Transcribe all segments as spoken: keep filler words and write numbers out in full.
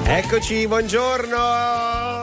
Eccoci, buongiorno.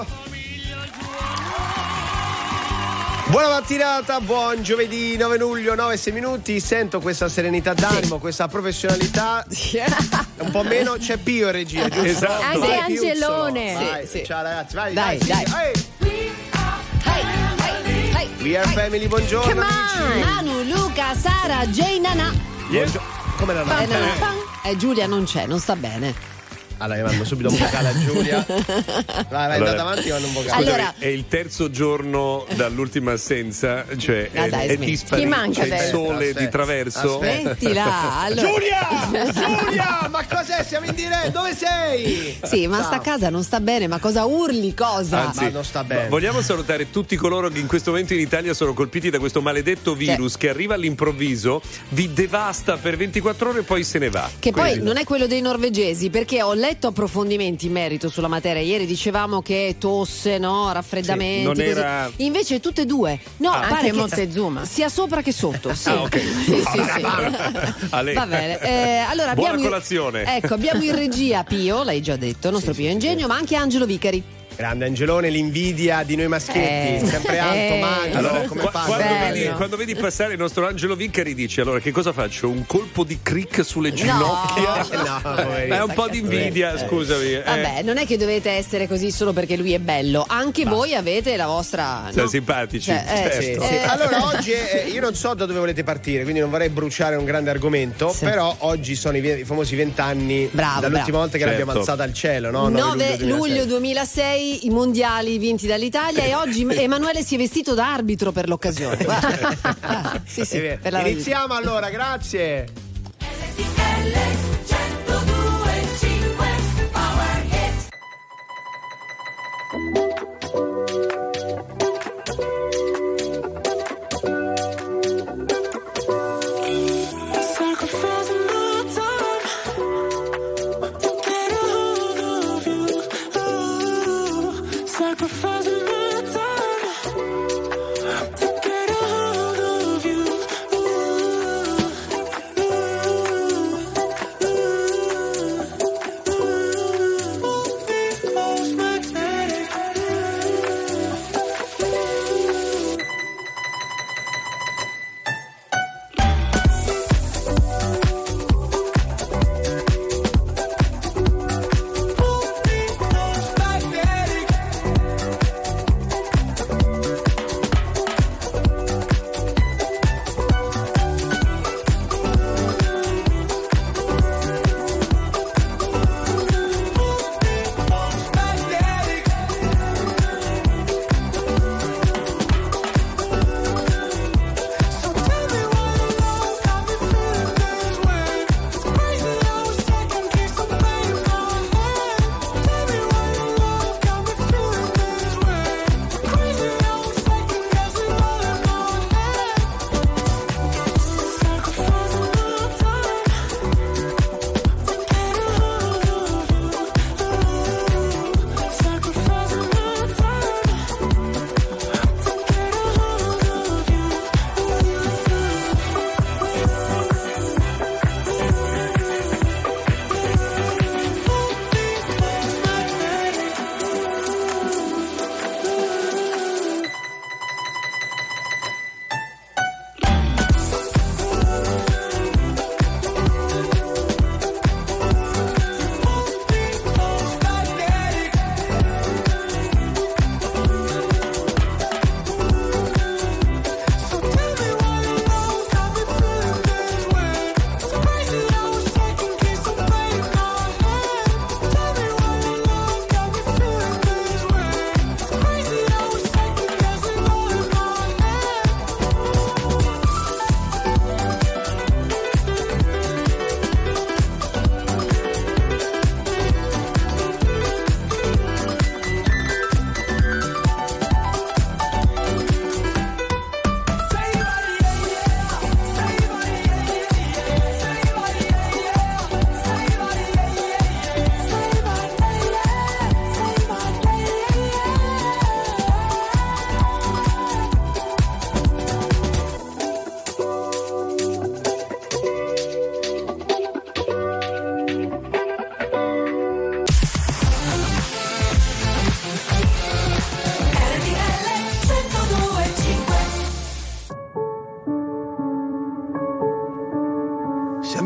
Buona mattinata, buon giovedì nove luglio, nove e sei minuti. Sento questa serenità d'animo, sì. questa professionalità. Un po' meno c'è Pio in regia, giusto? Esatto. Anche vai, Angelone. Vai, sì, sì. Ciao ragazzi, vai, dai, dai. dai. Hey. Hey, hey, hey, We are family, buongiorno Come amici. on. Manu, Luca, Sara, Jay, Nana. Buongio- Come la Eh, nana? Nana. Eh, Giulia non c'è, non sta bene. Allora, mando subito un vocale a Giulia. Vai, vai, Allora, andate avanti, mando un vocale. Scusami, Allora- è il terzo giorno dall'ultima assenza, cioè Ah, è, dai, è smetti. disparito, Chi manca c'è il adesso? sole Aspetta, di traverso. aspetta. Smettila. Allora. Giulia! Giulia! Ma cos'è? Siamo in diretta? Dove sei? Sì, ma Ciao. sta a casa non sta bene, ma cosa urli, cosa? Anzi, Ma non sta bene. vogliamo salutare tutti coloro che in questo momento in Italia sono colpiti da questo maledetto virus che arriva all'improvviso, vi devasta per ventiquattro ore e poi se ne va. Che poi Quindi- non è quello dei norvegesi, perché ho letto approfondimenti in merito sulla materia. Ieri dicevamo che tosse, no, raffreddamenti, Sì, non così. era- Invece tutte e due. No, Ah. pare Anche che Montezuma. sia sopra che sotto. Sì. Ah, ok. Sì, sì, sì. A lei. Va bene. Eh, allora Buona abbiamo in- colazione. ecco, abbiamo in regia Pio, l'hai già detto, il nostro Pio Ingegno, ma anche Angelo Vicari. Grande Angelone, l'invidia di noi maschietti, Eh. sempre alto, Eh. magro, Allora, come qua- fa? quando, Bello. vedi, quando vedi passare il nostro Angelo Vicari dice allora che cosa faccio? Un colpo di crick sulle ginocchia? No, poverino. È un po' di invidia, scusami. eh. Vabbè, non è che dovete essere così solo perché lui è bello, anche voi avete la vostra. Siamo no? simpatici. Cioè, eh, Sì, certo. sì. Eh. Allora oggi eh, io non so da dove volete partire, quindi non vorrei bruciare un grande argomento, Sì. però oggi sono i, vie- i famosi vent'anni Bravo, dall'ultima bravo. volta che Certo. l'abbiamo alzata al cielo, no? nove luglio duemilasei. duemilasei, i mondiali vinti dall'Italia e oggi Emanuele si è vestito da arbitro per l'occasione. Ah, sì, sì, È vero. per la Iniziamo allora, grazie.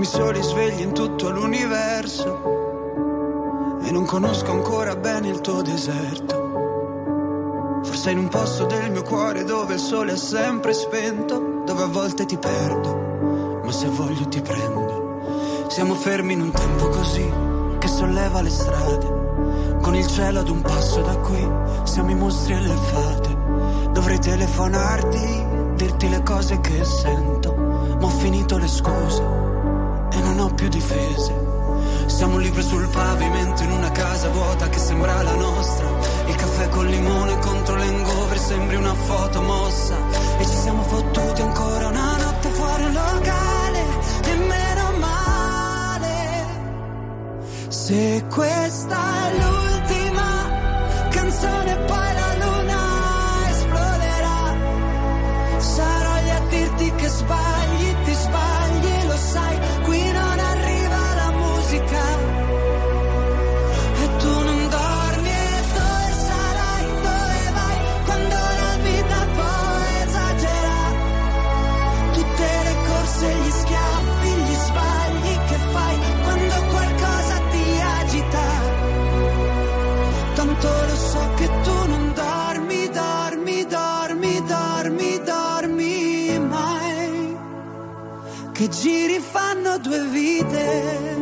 Siamo i soli svegli in tutto l'universo e non conosco ancora bene il tuo deserto. Forse in un posto del mio cuore dove il sole è sempre spento, dove a volte ti perdo, ma se voglio ti prendo. Siamo fermi in un tempo così che solleva le strade, con il cielo ad un passo da qui, siamo i mostri e le fate. Dovrei telefonarti, dirti le cose che sento, ma ho finito le scuse e non ho più difese. Siamo libri sul pavimento in una casa vuota che sembra la nostra. Il caffè col limone contro l'hangover sembri una foto mossa. E ci siamo fottuti ancora una notte fuori un locale, e meno male. Se questa è l'ultima canzone poi la luna esploderà, sarò lì a dirti che sbagli, ti sbagli, lo sai, qui non arriva la musica e tu non dormi. E dove sarai, dove vai, quando la vita poi esagera, tutte le corse, gli schiaffi, gli sbagli che fai quando qualcosa ti agita. Tanto lo so che tu non dormi, dormi, dormi, dormi, dormi mai, che giri fanno due vite.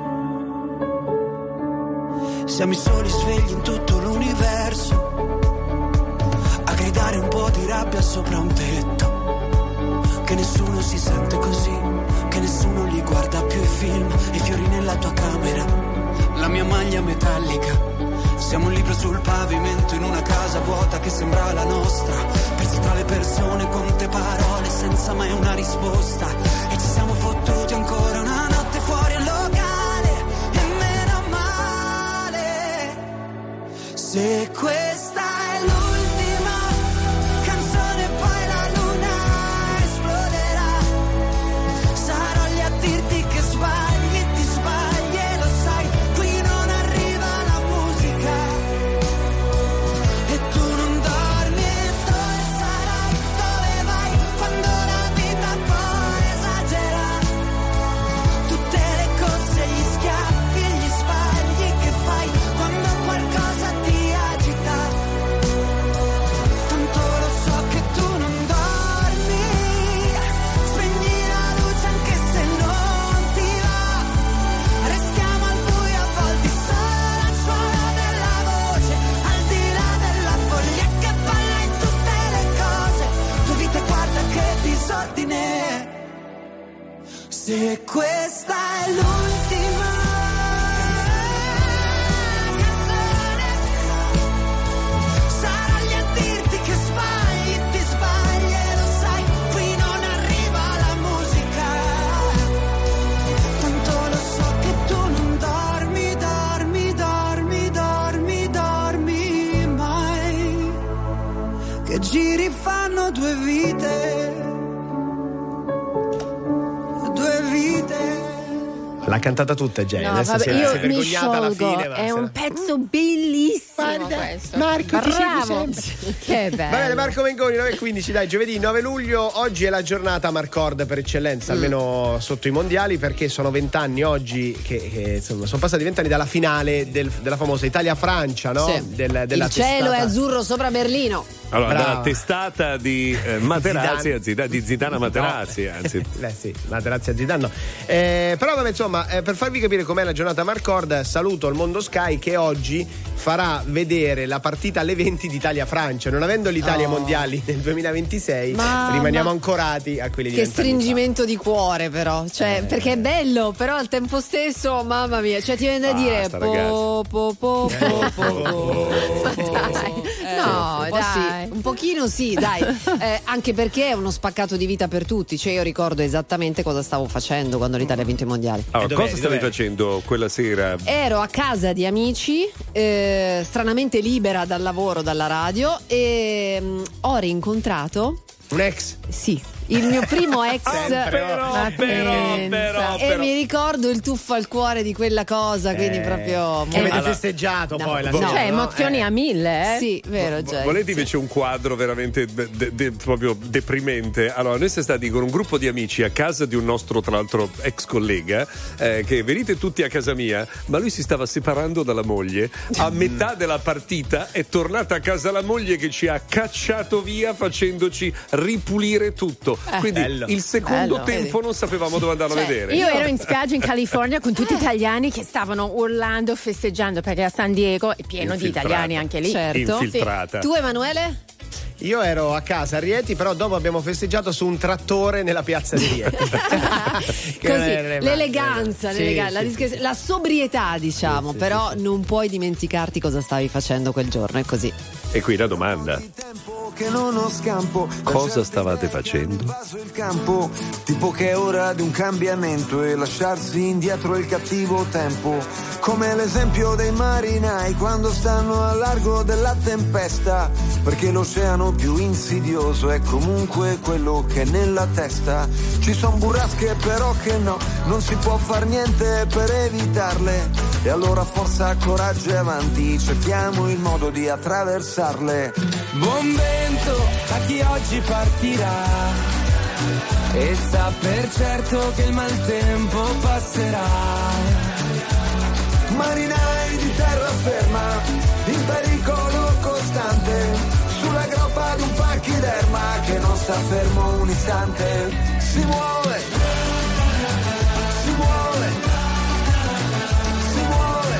Siamo i soli svegli in tutto l'universo, a gridare un po' di rabbia sopra un tetto, che nessuno si sente così, che nessuno li guarda più i film, i fiori nella tua camera, la mia maglia metallica. Siamo un libro sul pavimento in una casa vuota che sembra la nostra, persi tra le persone, conte parole senza mai una risposta. E ci siamo fottuti ancora una notte fuori al locale, e meno male. Se questa è l'ultima canzone poi la luna esploderà, sarò lì a dirti che sbagli, ti sbagli e lo sai, qui non arriva la musica e tu non dormi. E dove sarai, dove vai, quando la vita poi esagera, tutte le corse, gli schiaffi e gli sbagli che fai quando qualcosa ti agita. Tanto lo so che tu non dormi, spegni la luce anche se non ti va, restiamo al buio a volte solo al suono della voce, al di là della follia che balla in tutte le cose. Tua vita guarda che disordine, se questa è l'ultima canzone, sarò lì a dirti che sbagli, ti sbagli e lo sai, qui non arriva la musica. Tanto lo so che tu non dormi, dormi, dormi, dormi, dormi mai, che giri fanno due vite, due vite. L'ha cantata tutta Jay, No, adesso vabbè, si è, io si è mi vergognata alla sciolgo, fine. ma è se un la- pezzo bellissimo Guarda, questo. Marco, ti seguo Bravo. sempre. Che bello. Va bene, Marco Mengoni, nove e quindici, dai, giovedì nove luglio, oggi è la giornata Marcord per eccellenza, Mm. almeno sotto i mondiali, perché sono vent'anni oggi, che, che insomma sono passati vent'anni dalla finale del- della famosa Italia-Francia, no? Sì. Del- della Il cielo è testata. azzurro sopra Berlino. Allora, Brava. dalla testata di eh, Materazzi, Zidane. anzi, da- di Zidane a Materazzi, anzi. Beh sì, Materazzi a Zidane no. Eh, però vabbè, insomma, eh, per farvi capire com'è la giornata Marcord, saluto il Mondo Sky che oggi farà vedere la partita alle venti di Italia-Francia. Non avendo l'Italia ai Oh. mondiali nel duemilaventisei, Mamma. rimaniamo ancorati a quelli di Che vent'anni stringimento di cuore, però. Cioè, Eh. perché è bello, però al tempo stesso, mamma mia, cioè ti viene da dire Basta, po, po, po, po, po, po. Dai. No, un po' dai, sì. un pochino sì, dai. Eh, anche perché è uno spaccato di vita per tutti. Cioè, io ricordo esattamente cosa stavo facendo quando l'Italia ha vinto i mondiali. Allora, E dov'eri, cosa stavi dov'eri? facendo quella sera? Ero a casa di amici, eh, stranamente libera dal lavoro, dalla radio, e mm, ho rincontrato, Un ex. sì, il mio primo ex. Sempre, però, Ma però, pensa. però, E però. mi ricordo il tuffo al cuore di quella cosa, quindi Eh, proprio che avete Allora, festeggiato no, poi la no. sera, Cioè, no? emozioni Eh. a mille, eh? sì, vero, Vo- Jay, Volete sì. invece un quadro veramente de- de- de- proprio deprimente? Allora, noi siamo stati con un gruppo di amici a casa di un nostro, tra l'altro, ex collega, eh, che venite tutti a casa mia, ma lui si stava separando dalla moglie. A metà della partita è tornata a casa la moglie che ci ha cacciato via facendoci ripulire tutto. Quindi bello. il secondo Bello. tempo non sapevamo dove andarlo Cioè, a vedere. Io ero in spiaggia in California con tutti italiani che stavano urlando, festeggiando, perché a San Diego è pieno di Infiltrata. italiani anche lì. Certo. Infiltrata. Tu, Emanuele? Io ero a casa a Rieti, però dopo abbiamo festeggiato su un trattore nella piazza di Rieti. Che non Così, era male. l'eleganza, Sì, l'eleganza, sì, la, sì. discre- la sobrietà, diciamo, però non puoi dimenticarti cosa stavi facendo quel giorno, è così. E qui la domanda: che non ho scampo. cosa stavate facendo? Vaso il campo, tipo che è ora di un cambiamento e lasciarsi indietro il cattivo tempo. Come l'esempio dei marinai quando stanno a largo della tempesta, perché l'oceano più insidioso è comunque quello che è nella testa. Ci son burrasche però che no, non si può far niente per evitarle. E allora forza, coraggio e avanti, cerchiamo il modo di attraversarle. Buon vento a chi oggi partirà e sa per certo che il maltempo passerà. Marinai di terraferma, in pericolo costante, sulla groppa di un pachiderma che non sta fermo un istante. Si muove, si muove, si muove.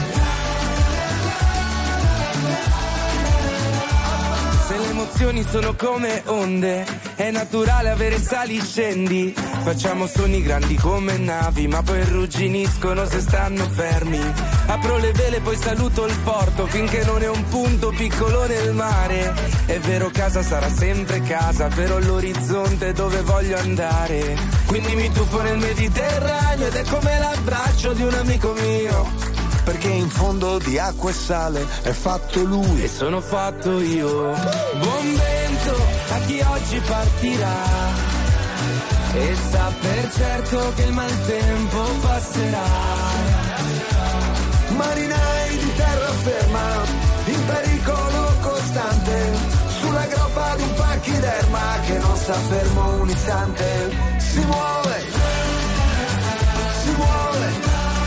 Se le emozioni sono come onde, è naturale avere sali e scendi. Facciamo sogni grandi come navi, ma poi rugginiscono se stanno fermi. Apro le vele, poi saluto il porto, finché non è un punto piccolo nel mare. È vero, casa sarà sempre casa, però l'orizzonte è dove voglio andare. Quindi mi tuffo nel Mediterraneo ed è come l'abbraccio di un amico mio. Perché in fondo di acqua e sale è fatto lui e sono fatto io. Buon vento a chi oggi partirà e sa per certo che il maltempo passerà. Marinai di terraferma, in pericolo costante, sulla groppa di un pachiderma che non sta fermo un istante. Si muove, si muove.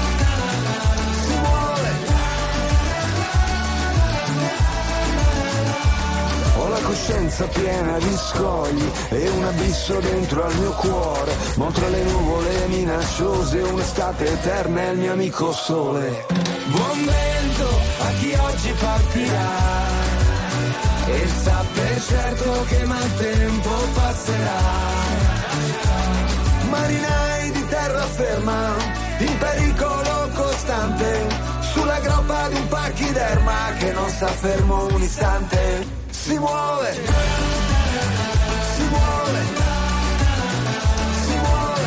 Ho la coscienza piena di scogli e un abisso dentro al mio cuore, ma tra le nuvole minacciose un'estate eterna è il mio amico sole. Buon vento a chi oggi partirà e sa per certo che il maltempo passerà. Marinai di terraferma, in pericolo costante, sulla groppa di un pachiderma che non sta fermo un istante. Si muove, si muove, si muove,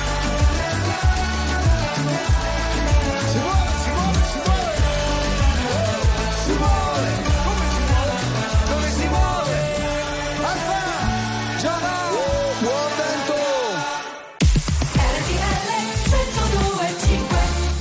si muove, si muove, si muove, si muove, come si muove, dove si muove, Alfa, già va, buon vento. R T L centodue e cinque.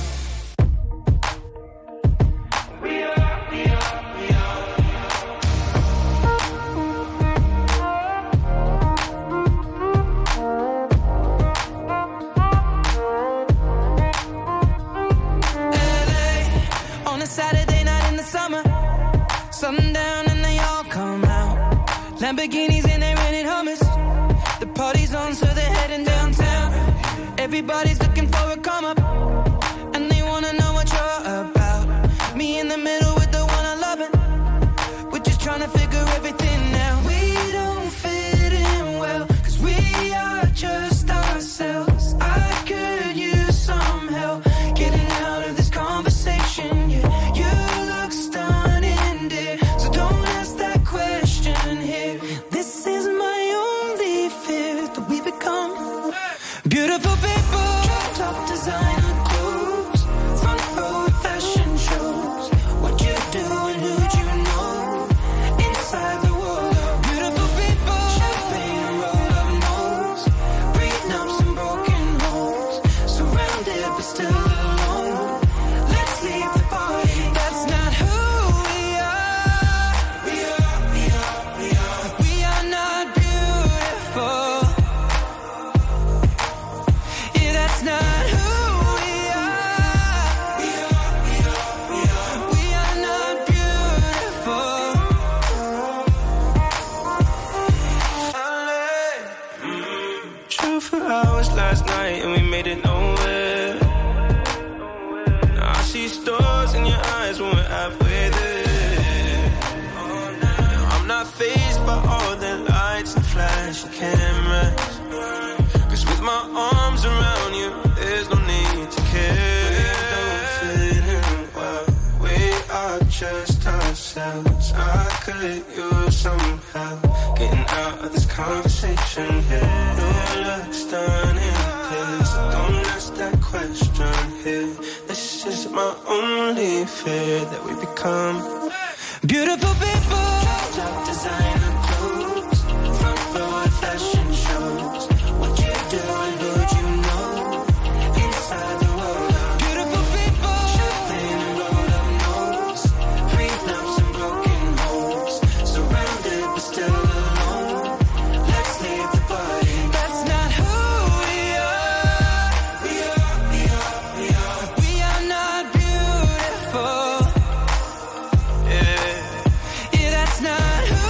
Saturday night in the summer, sundown and they all come out. Lamborghinis and they rented Hummers. The party's on, so they're heading downtown. Everybody's looking for a come up, and they wanna know what you're about. Me in the middle with the one I love it. We're just trying to figure everything out. We don't fit in well, cause we are just ourselves. I could use some help getting out of this conversation, yeah. Beautiful people, top designer. with you somehow. Getting out of this conversation here. Your looks done in this. Don't ask that question here. This is my only fear, that we become beautiful people. Top designer clothes, front row at fashion shows. What you do and who you know inside the world of beautiful people. Champagne and rolled up nose, prenups and broken homes. Surrounded but still alone. Let's leave the party. That's not who we are. We are, we are, we are. We are not beautiful. Yeah, yeah, that's not.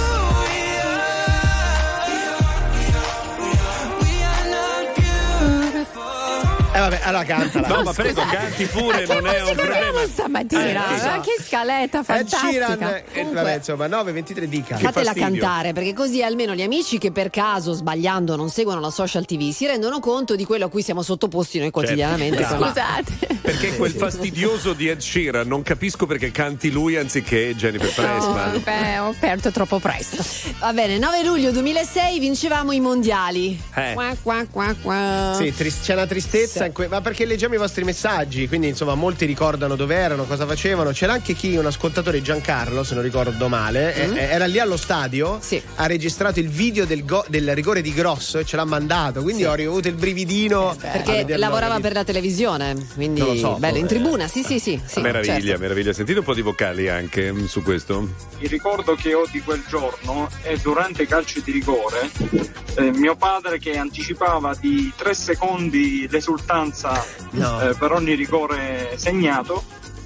Eh vabbè, allora cantala. No, ma prego, canti pure, non è un problema. Stamattina, Eh, ma che scaletta fantastica. Ed Sheeran, eh, vabbè, insomma, nove ventitré dica. Fatela fastidio. cantare, perché così almeno gli amici che per caso sbagliando non seguono la social tivù si rendono conto di quello a cui siamo sottoposti noi quotidianamente. Certo. Insomma. Scusate. Perché quel fastidioso di Ed Sheeran non capisco perché canti lui anziché Jennifer Pressman. No, beh, ho aperto troppo presto. Va bene, nove luglio duemilasei vincevamo i mondiali. Eh. Qua, qua, qua, qua. Sì, tris- c'è una tristezza in que- ma perché leggiamo i vostri messaggi, quindi insomma molti ricordano dove erano, cosa facevano. C'era anche chi, un ascoltatore, Giancarlo, se non ricordo male, Mm. eh, era lì allo stadio, Sì. ha registrato il video del, go- del rigore di Grosso e ce l'ha mandato, quindi ho riavuto il brividino a Perché vederlo lavorava lì. per la televisione, quindi Non lo so, bello, in eh. tribuna, sì sì sì, sì meraviglia, certo. meraviglia. Sentite un po' di vocali anche mm, su questo. Il ricordo che ho di quel giorno è durante i calci di rigore, eh, mio padre che anticipava di tre secondi l'esultanza No. eh, per ogni rigore segnato,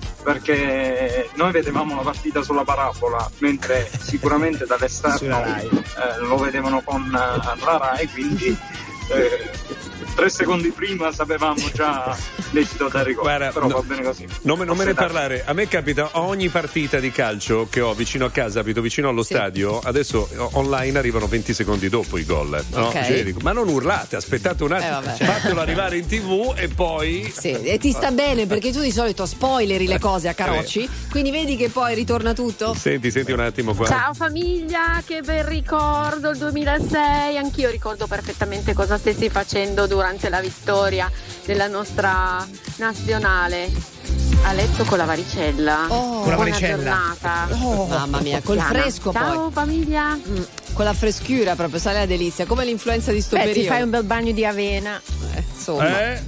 perché noi vedevamo la partita sulla parabola, mentre sicuramente dall'esterno Sulla Rai. eh, lo vedevano con eh, la Rai, quindi eh, tre secondi prima sapevamo già l'esito del rigore. Guarda, però no, va bene così. Non, me- non me ne Forse dai. parlare, a me capita ogni partita di calcio che ho vicino a casa, abito vicino allo Sì. stadio, adesso o- online arrivano venti secondi dopo i gol, no? Ok. Cioè, dico, ma non urlate, aspettate un attimo, Eh, vabbè. fatelo arrivare in tv e poi Sì, e ti sta bene perché tu di solito spoileri le cose a Carocci, quindi vedi che poi ritorna tutto. Senti, senti un attimo qua. Ciao famiglia, che bel ricordo il duemilasei, anch'io ricordo perfettamente cosa stessi facendo durante la vittoria della nostra nazionale. A letto con la varicella. Oh, Con la Buona varicella. giornata. Oh, mamma mia, col Diana. fresco Ciao poi. famiglia. Mm, con la frescura proprio, sale la delizia, come l'influenza di sto Beh, ti periodo. fai un bel bagno di avena. Eh, insomma. Eh?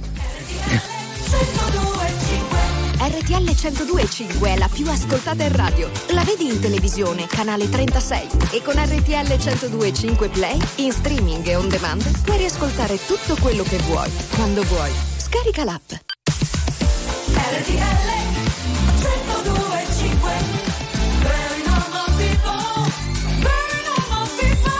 R T L centodue e cinque è la più ascoltata in radio. La vedi in televisione, canale trentasei. E con R T L centodue e cinque Play, in streaming e on demand, puoi riascoltare tutto quello che vuoi, quando vuoi. Scarica l'app. R T L centodue e cinque. Very normal people. Very normal people.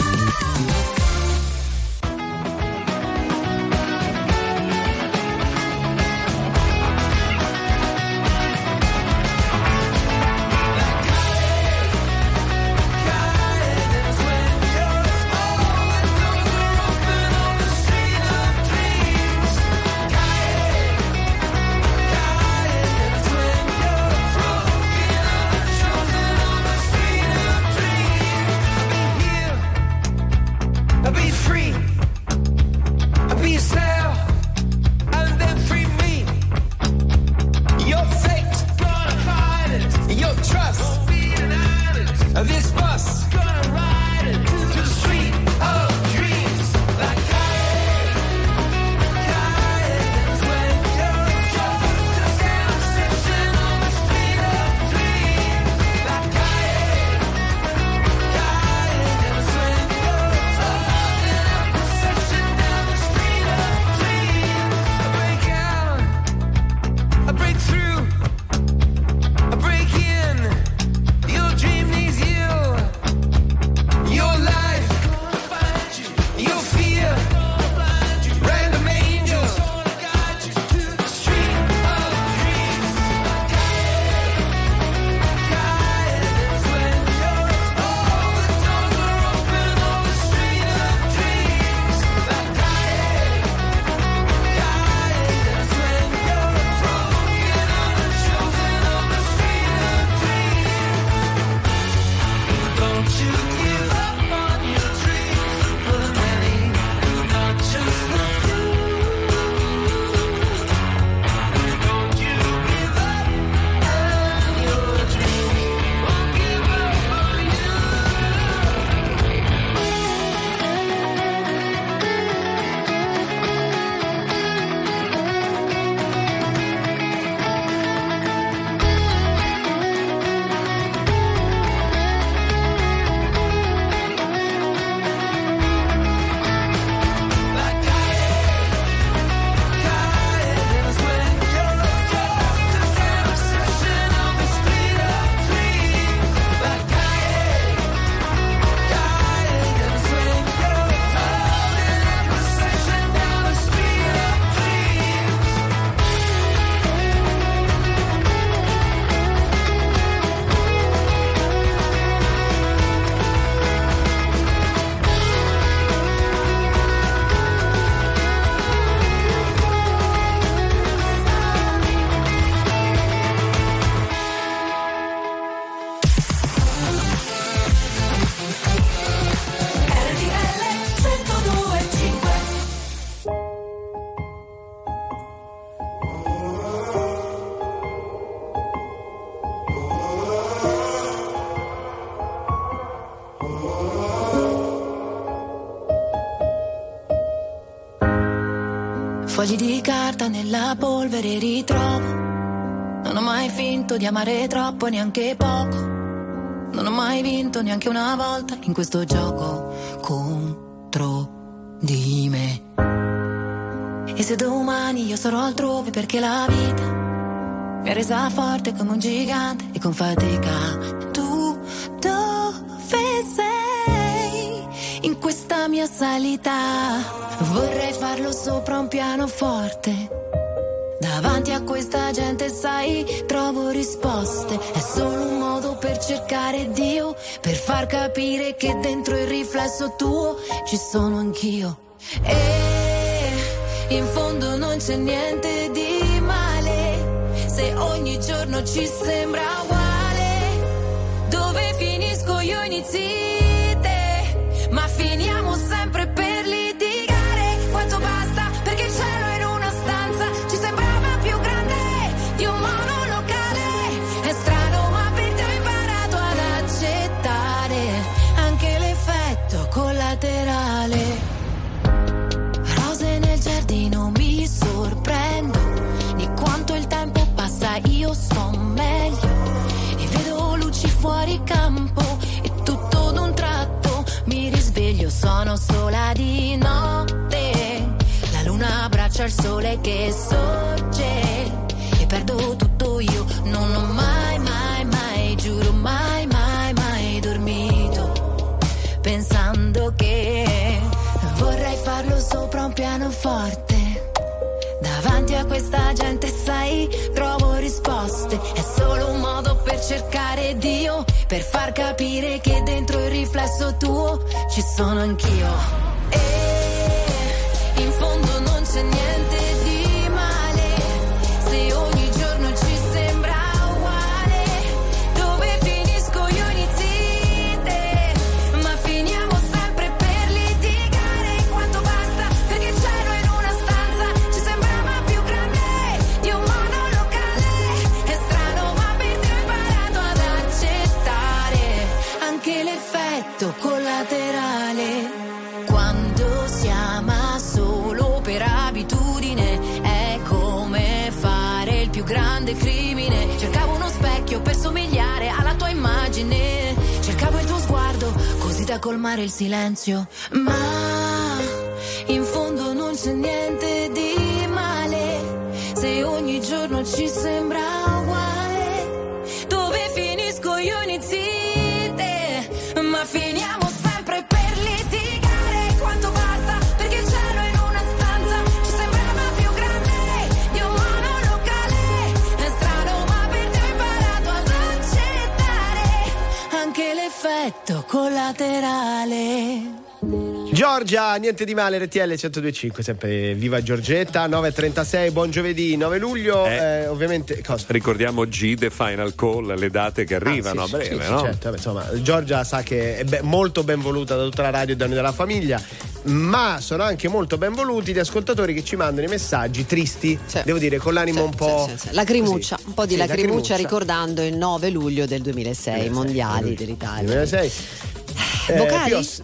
fogli di carta nella polvere ritrovo. Non ho mai finto di amare troppo, neanche poco. Non ho mai vinto neanche una volta in questo gioco contro di me. E se domani io sarò altrove, perché la vita mi ha resa forte come un gigante e con fatica. Tu dove sei in questa mia salita? Vorrei farlo sopra un pianoforte. Davanti a questa gente, sai, trovo risposte. È solo un modo per cercare Dio, per far capire che dentro il riflesso tuo ci sono anch'io. E in fondo non c'è niente di male, se ogni giorno ci sembra uguale. Dove finisco io inizi te, ma finiamo sempre per litigare. Quanto basta perché il cielo è in una stanza ci sembrava più grande di un monolocale. È strano ma per te ho imparato ad accettare anche l'effetto collaterale. Rose nel giardino, mi sorprendo di quanto il tempo passa, io sto meglio e vedo luci fuori campo e tutto d'un tratto mi risveglio, sono sola di notte, la luna abbraccia il sole che sorge e perdo tutto io, non ho mai mai mai, giuro mai mai mai dormito pensando che vorrei farlo sopra un pianoforte. Davanti a questa gente, sai, trovo risposte. È solo un modo per cercare Dio, per far capire che dentro il riflesso tuo ci sono anch'io. E in fondo non c'è niente di male, se ogni giorno ci sembra uguale. Dove finisco io inizi te, ma finiamo sempre per litigare. Quanto basta perché il cielo è in una stanza ci sembrava più grande di un monolocale. È strano ma per te ho imparato ad accettare anche l'effetto collaterale. Quando si ama solo per abitudine è come fare il più grande crimine. Cercavo uno specchio per somigliare alla tua immagine, cercavo il tuo sguardo così da colmare il silenzio, ma in fondo non c'è niente di male, se ogni giorno ci sembra uguale. Dove finisco io inizi te, ma finiamo sempre per litigare. Quanto basta perché il cielo è in una stanza ci sembrava più grande di un monolocale. È strano ma per te ho imparato ad accettare anche l'effetto collaterale. Giorgia, niente di male, R T L centodue e cinque, sempre viva Giorgetta. Nove e trentasei, buon giovedì, nove luglio. Eh, eh, ovviamente cosa? Ricordiamo G, The Final Call, le date che arrivano ah, sì, a breve, sì, no? Sì, certo, vabbè, insomma, Giorgia sa che è be- molto ben voluta da tutta la radio e da noi della famiglia, ma sono anche molto ben voluti gli ascoltatori che ci mandano i messaggi tristi, sì. Devo dire, con l'animo sì, un po'. Sì, sì, sì. Lacrimuccia, così. Un po' di sì, lacrimuccia, lacrimuccia ricordando il nove luglio del duemilasei, mondiali dell'Italia. duemilasei. Eh, Vocali? Pios-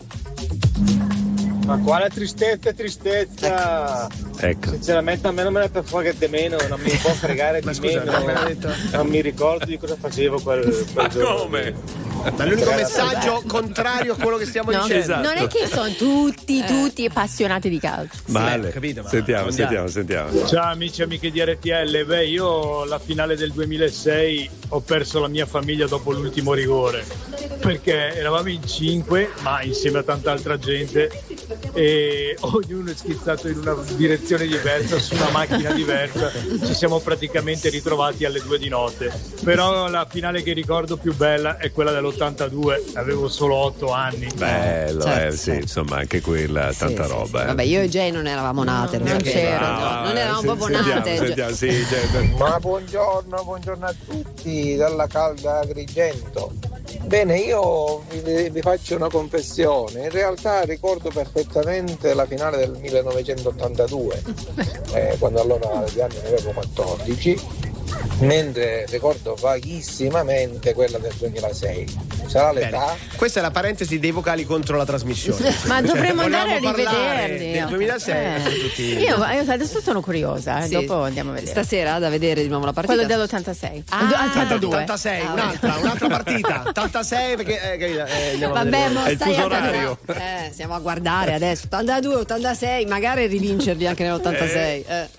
Ma quale tristezza, tristezza! Ecco. Sinceramente a me non me ne può fregare di meno, non mi può fregare di scusa, meno. Non, detto... non mi ricordo di cosa facevo quel, quel Ma giorno. come? Ma l'unico messaggio contrario a quello che stiamo no, dicendo. esatto. Non è che sono tutti, tutti appassionati di calcio. Male, sì, capito, ma sentiamo, sentiamo, sentiamo. Ciao amici e amiche di R T L. Beh, io la finale del duemilasei ho perso la mia famiglia dopo l'ultimo rigore, perché eravamo in cinque, ma insieme a tanta altra gente, e ognuno è schizzato in una direzione diversa, su una macchina diversa. Ci siamo praticamente ritrovati alle due di notte. Però la finale che ricordo più bella è quella dell'ottantadue, avevo solo otto anni. Bello, certo, eh, sì, certo. insomma, anche quella, Sì, tanta sì, roba. sì. Eh. Vabbè, io e Jay non eravamo nate, No, non non c'ero, Ah, no, non eravamo se- proprio sentiamo, nate. sentiamo, sì, cioè, Ma buongiorno, buongiorno a tutti dalla calda Agrigento. Bene, io vi, vi faccio una confessione. In realtà ricordo perfettamente la finale del millenovecentottantadue, eh, quando allora di anni ne avevo quattordici, mentre ricordo vaghissimamente quella del duemilasei. Sarà l'età? Bene. Questa è la parentesi dei vocali contro la trasmissione. Ma dovremmo Cioè, andare a vogliamo parlare rivederli. del duemilasei. Eh. Tutti... Io, io adesso sono curiosa, eh, Sì. dopo andiamo a vedere. Stasera da vedere di nuovo la partita. Quello dell'ottantasei. Ah, ottantadue. ottantasei, Ah, un'altra, un'altra partita. ottantasei perché eh, eh, andiamo a Vabbè, vedere. mo È il stai fuso a orario. Eh, stiamo a guardare adesso. ottantadue, ottantasei, magari rivincerli anche nell'ottantasei. Eh.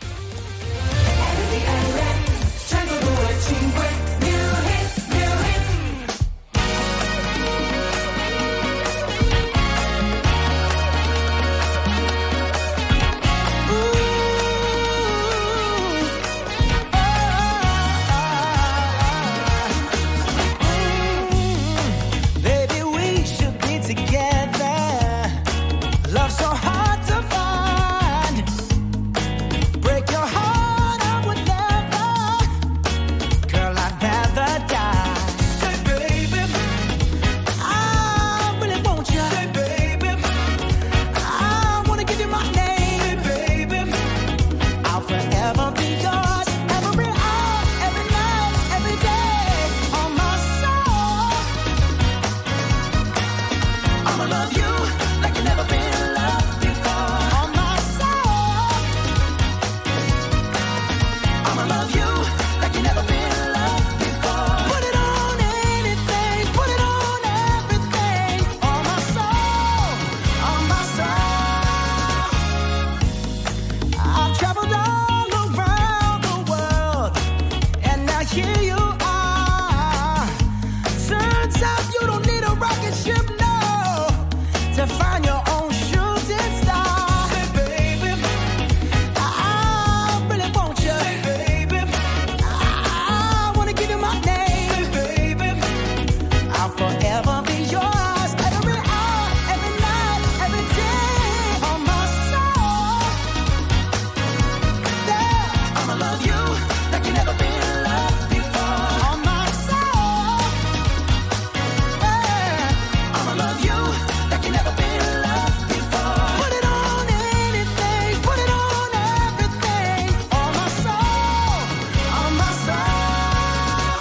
Baby, we should be together. Love so hard to find. Break your heart, I would never. Girl, I'd rather die. Say, baby, I really want you. Say, baby, I wanna give you my name. Say, baby, I'll forever be yours. Every hour, every night, every day. On my soul, I'ma love you like you never been loved before. On my soul, I'ma love you like you never been loved before. Put it on anything, put it on everything. On my soul, on my soul. I've traveled all around the world, and now here you are. Turns out you don't need a rocket ship, no, to find your own shooting star. Say, baby, I, I really want you. Say, baby, I, I wanna give you my name. Say, baby, I'll forever be yours. Every hour, every night, every day. On my soul, yeah, I'ma love you like you never been loved before. On my soul, yeah, I'ma love you like you never been loved before. Put it on anything, put it on everything. On my soul, on my soul.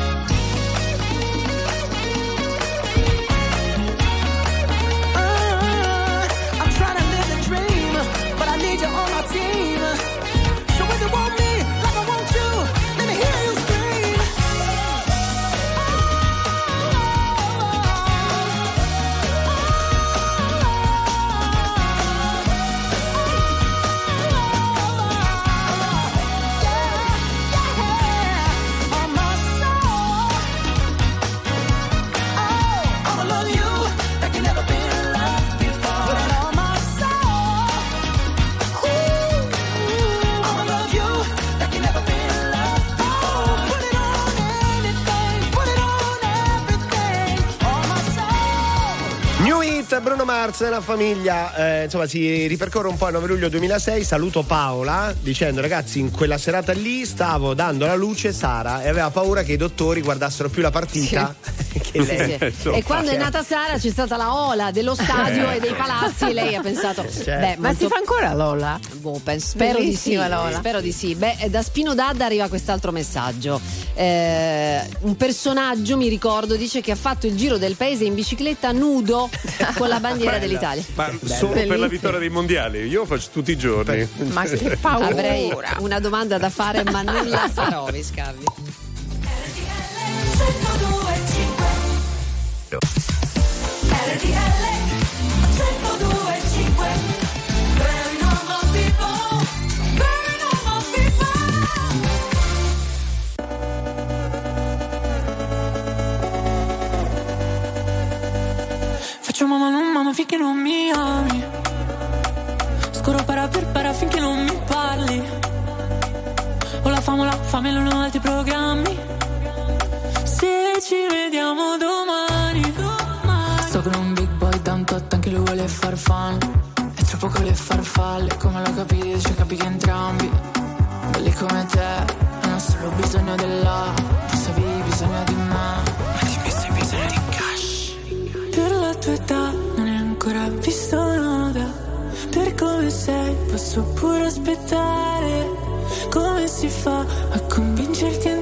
Uh, I'm trying to live the dream, but I need you on my team. So if you want me like I want you, let me hear you scream. On my soul, oh, I'ma love you like you never been loved before. Put it on my soul, ooh, I'ma love you like you never been loved before. Put it on anything, put it on everything. On my soul. New Hit, Bruno Mars nella famiglia, eh, insomma si ripercorre un po' il nove luglio duemilasei. Saluto Paola dicendo: ragazzi, in quella serata lì stavo dando alla luce Sara e aveva paura che i dottori guardassero più la partita che lei. Sì, sì. E quando è nata Sara c'è stata la ola dello stadio e dei palazzi e lei ha pensato beh, Ma molto- si fa ancora l'ola? Boh, penso- spero di sì, Bellissima l'ola. spero di sì. Beh, da Spino Dadda arriva quest'altro messaggio. Eh, un personaggio, mi ricordo, dice che ha fatto il giro del paese in bicicletta nudo con la bandiera dell'Italia. Ma solo per la Bellissimo. vittoria dei mondiali, io lo faccio tutti i giorni. Ma che paura. Avrei una domanda da fare, ma non la farò, vi scavi. Facciamo mamma mamma finché non mi ami. Scorro para per para finché non mi parli. Ho la fame, ho la fame, non ho altri programmi. Se ci vediamo domani, domani. Sto con un big boy tanto hot, anche lui vuole far fan. È troppo con le farfalle, come lo capite, cioè capi che entrambi belli come te hanno solo bisogno della. Forse avevi bisogno di me, ma dimmi se hai bisogno di cash. Per la tua età non è ancora visto nuda. Per come sei posso pure aspettare. Come si fa a convincerti a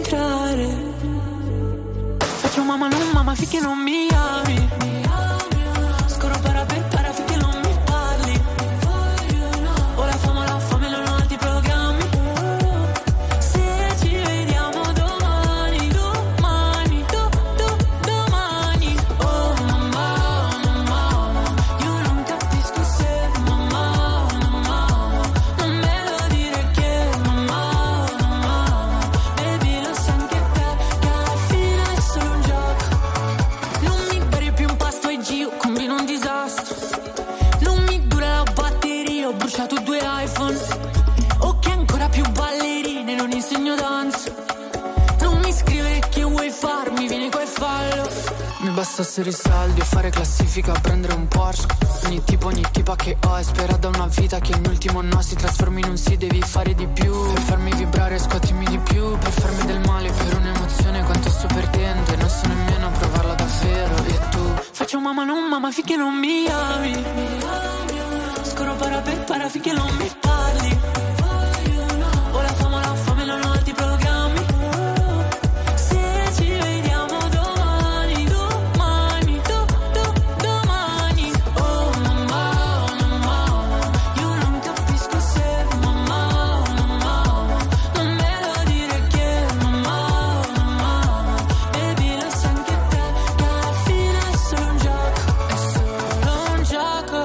finché non mi ami. Scorro para per para finché non mi parli. Ho la fama, la fame, non ho altri programmi. Se ci vediamo domani, domani, do, do, domani. Oh mamma, mamma, io non capisco se mamma, mamma, non me lo dire che mamma, mamma, baby lo sai anche te, che alla fine è solo un gioco. Non mi dare più un pasto e giro, combino un disastro. Non mi dura la batteria, ho bruciato due iPhone. Ok, ancora più ballerine, non insegno danza. Non mi scrivere che vuoi farmi, vieni qua e fallo. Mi bastassero i saldi e fare classifica, prendere un Porsche. Ogni tipo, ogni tipa che ho, e spera da una vita che in ultimo no si trasformi in un sì, devi fare di più. Per farmi vibrare scuotimi di più, per farmi del male per un'emozione quanto sto perdendo. E non so nemmeno provarla davvero. E tu, faccio mamma non mamma finché non mi ami. Scorro para per para finché non mi parli. Ho la fama, la fame, non ho altri programmi. Se ci vediamo domani, domani, do, do, domani. Oh mamma, mamma, io non capisco se mamma, mamma, non me lo dire che mamma, mamma, baby lo sai anche te, che alla fine è solo un gioco, è solo un gioco.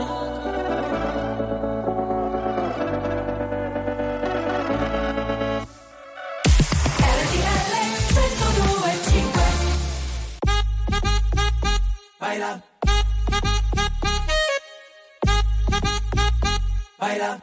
Baila, baila.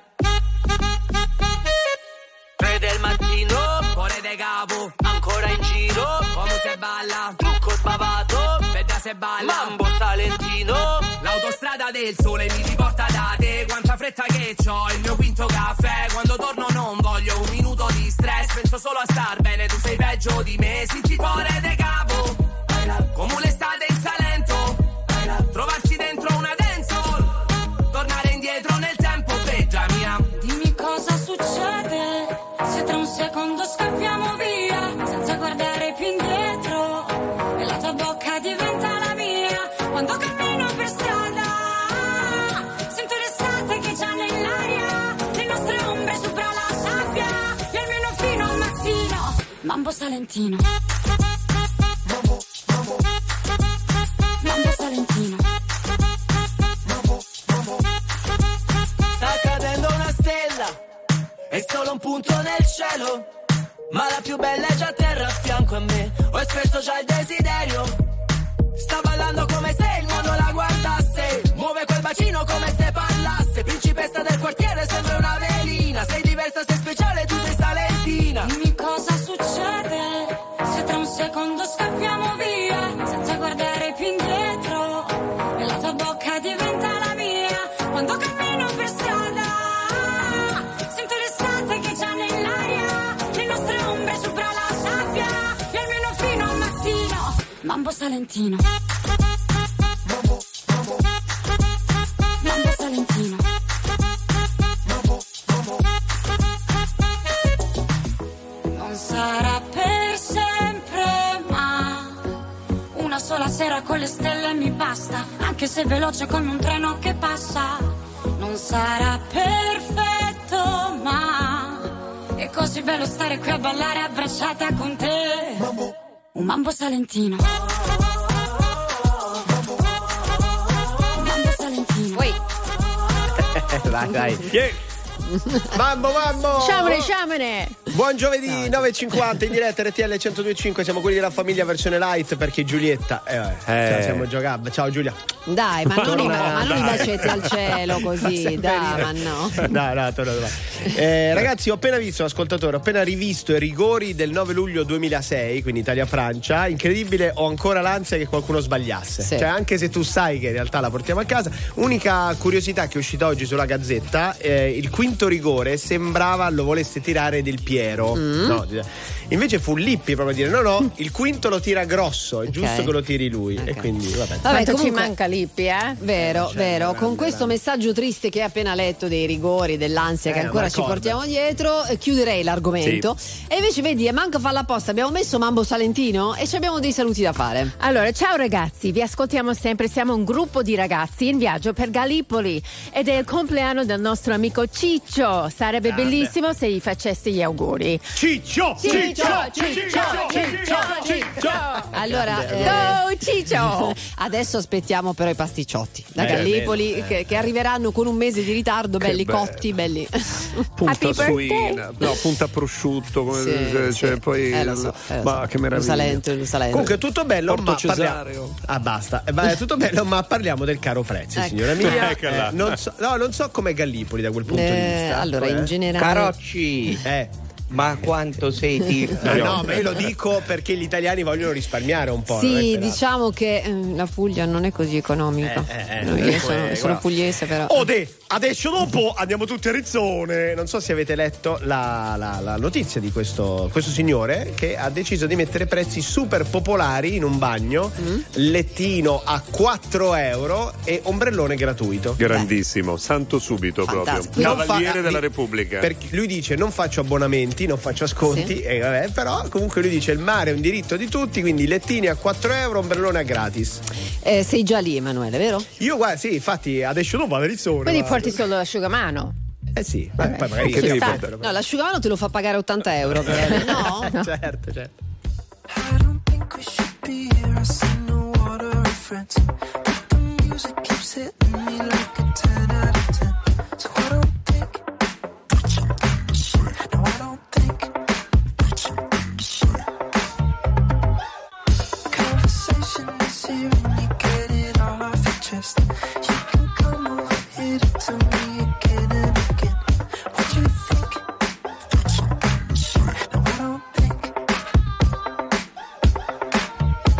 Tre del mattino, cuore de capo, ancora in giro, come se balla, trucco sbavato, veda se balla, mambo salentino, l'autostrada del sole mi riporta da te, quanta fretta che c'ho, il mio quinto caffè, quando torno non voglio un minuto di stress, penso solo a star bene, tu sei peggio di me, sinci cuore de capo, come l'estate in Salento, trovarsi dentro una dancehall, tornare indietro nel tempo, peggia mia. Dimmi cosa succede se tra un secondo scappiamo via senza guardare più indietro e la tua bocca diventa la mia. Quando cammino per strada sento l'estate che già nell'aria, le nostre ombre sopra la sabbia e almeno fino al mattino. Mambo salentino, mambo salentino. Sta cadendo una stella, è solo un punto nel cielo, ma la più bella è già a terra a fianco a me. Ho espresso già il desiderio, sta ballando come se il mondo la guardasse, muove quel bacino come se parlasse, principessa del quartiere sembra una velina, sei diversa, sei speciale, tu sei salentina. Dimmi cosa succede se tra un secondo scappiamo via senza guardare più indietro e la tua bocca diventa la mia. Quando cammino per strada sento l'estate che già nell'aria, le nostre ombre sopra la sabbia e almeno fino al mattino. Mambo salentino, mambo salentino. Non sarà per sempre ma una sola sera con le stelle mi basta, anche se veloce come un treno che passa. Non sarà perfetto ma è così bello stare qui a ballare abbracciata con te. Mambo. Un mambo salentino, mambo salentino. Ui. Vai, vai. Yeah. Mambo, mambo! Sciamane, sciamane! Buon giovedì, nove e cinquanta in diretta R T L centodue e cinque. Siamo quelli della famiglia versione light perché Giulietta eh, eh. Cioè, siamo giocati. Ciao Giulia. Dai, ma non, i, Torna, ma non i dai. bacetti al cielo così, dai, ma no. No, no, torna, torna. Eh, ragazzi, ho appena visto, ascoltatore, ho appena rivisto i rigori del nove luglio duemilasei, quindi Italia-Francia. Incredibile, ho ancora l'ansia che qualcuno sbagliasse. Sì. Cioè, anche se tu sai che in realtà la portiamo a casa. Unica curiosità che è uscita oggi sulla Gazzetta, eh, il quinto rigore sembrava lo volesse tirare Del Piero. Mm. No, Invece fu Lippi proprio a dire no no, il quinto lo tira grosso, è Ok. giusto che lo tiri lui. Ok. E quindi vabbè. Vabbè, Quanto comunque- ci manca Lippi, eh? Vero, Cioè, vero. grande, Con questo grande. messaggio triste che hai appena letto dei rigori, dell'ansia che Eh, ancora ma ci ricorda. portiamo dietro, eh, chiuderei l'argomento. E invece vedi, e manca farla apposta, abbiamo messo Mambo Salentino e ci abbiamo dei saluti da fare. Allora, ciao ragazzi, vi ascoltiamo sempre, siamo un gruppo di ragazzi in viaggio per Gallipoli ed è il compleanno del nostro amico Ciccio. Sarebbe bellissimo se gli facessi gli auguri. Ciccio! Ciccio, Ciccio, Ciccio, Ciccio. Allora, eh, Go Ciccio! adesso aspettiamo però i pasticciotti da Eh, Gallipoli bene, eh. che, che arriveranno con un mese di ritardo, belli bello. cotti, belli. Punta Happy birthday. suina, no, punta a prosciutto, come Sì, cioè, sì. poi Eh, lo so, eh, lo ma so. che meraviglia. Lo Salento, lo Salento. Comunque tutto bello, Porto ma parliamo... Cesareo. Ah, basta. Eh, ma è tutto bello, ma parliamo del caro prezzi, Ecco. signora mia. Eccola. Eh, non so, no, non so com'è Gallipoli da quel punto di Eh, vista. allora, eh. in generale. Carocci, Eh. ma quanto sei tirchio? Eh, no, ma io lo dico perché gli italiani vogliono risparmiare un po'. non è Sì, per altro. diciamo che eh, la Puglia non è così economica. Eh, eh, eh, No, io comunque, sono, sono guarda. pugliese, però. Ode, adesso dopo andiamo tutti a Rizzone. Non so se avete letto la, la- la notizia di questo, questo signore che ha deciso di mettere prezzi super popolari in un bagno, Mm. lettino a quattro euro e ombrellone gratuito. Grandissimo, santo subito Fantastico. proprio. Non Cavaliere fa- della di- Repubblica. Perché lui dice non faccio abbonamenti, non faccio sconti, Sì. e vabbè, però comunque lui dice il mare è un diritto di tutti, quindi lettini a quattro euro, ombrellone a gratis. Eh, sei già lì, Emanuele, vero? Io guarda, sì, infatti adesso dopo a Rizzone. Quindi ma- porti solo l'asciugamano. Eh sì, beh, poi magari Che ci devi sta. portare? No, l'asciugamano te lo fa pagare ottanta euro. Michele. No? Certo, certo. I don't think we should be here. I see no water reference, but the music keeps hitting me like a ten out of ten. So I don't think, no, I don't think. Conversation is here and you get it all off your chest. You can come over here to tell me again and again what you think. No, I don't think.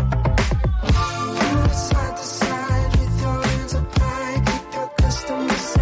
Move side to side with your hands up high, keep your customers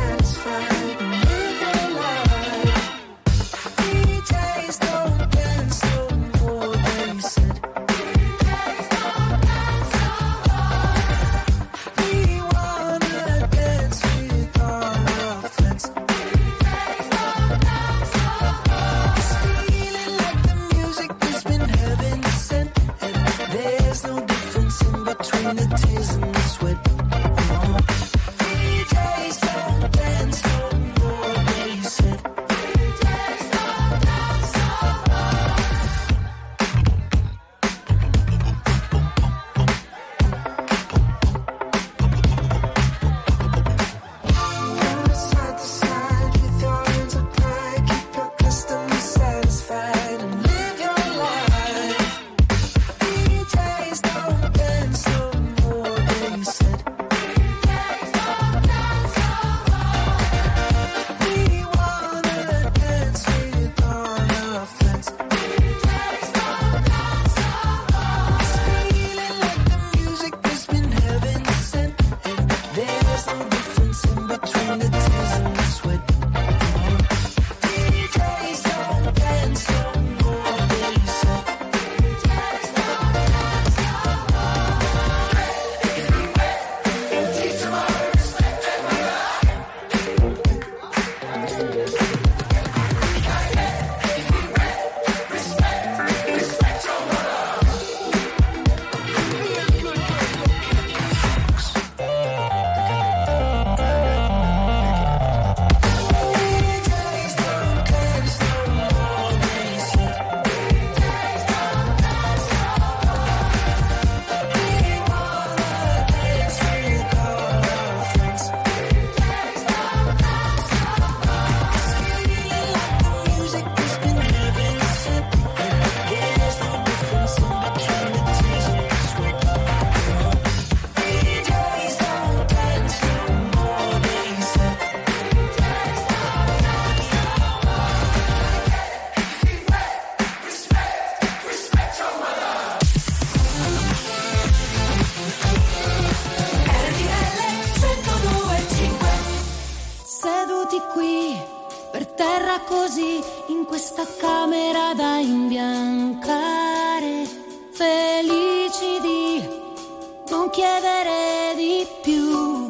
questa camera da imbiancare, felici di non chiedere di più.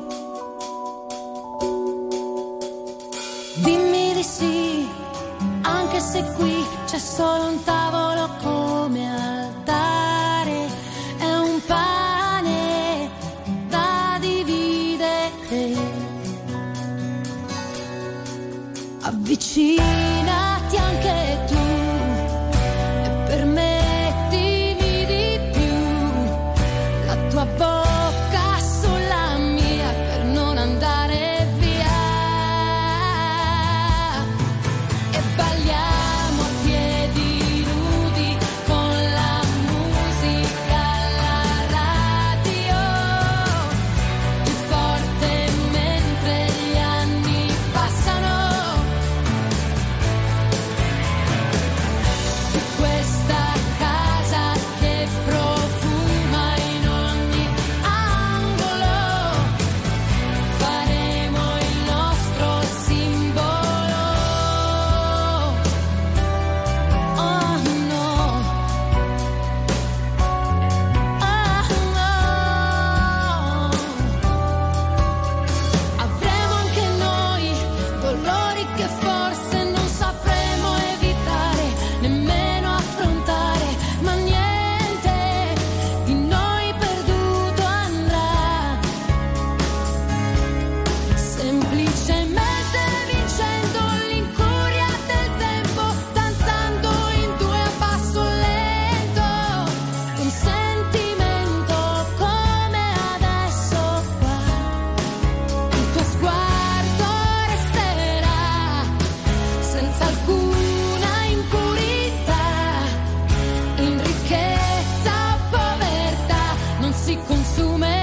Dimmi di sì, anche se qui c'è solo un tavolo come altare, è un pane da dividere. Avvicinati anche tu e permettimi di più, la tua bocca sulla mia per non andare via, e balliamo a piedi nudi con la musica alla radio, più forte mentre gli anni passano. Questa casa che profuma in ogni angolo, faremo il nostro simbolo. Oh no, oh no. Avremo anche noi dolori che forse non sapremo evitare, nemmeno affrontare, ma niente di noi perduto andrà, semplicemente vincendo l'incuria del tempo, danzando in due a passo lento, con sentimento come adesso qua, il tuo sguardo resterà senza alcuna impurità, in ricchezza o povertà non si consumerà.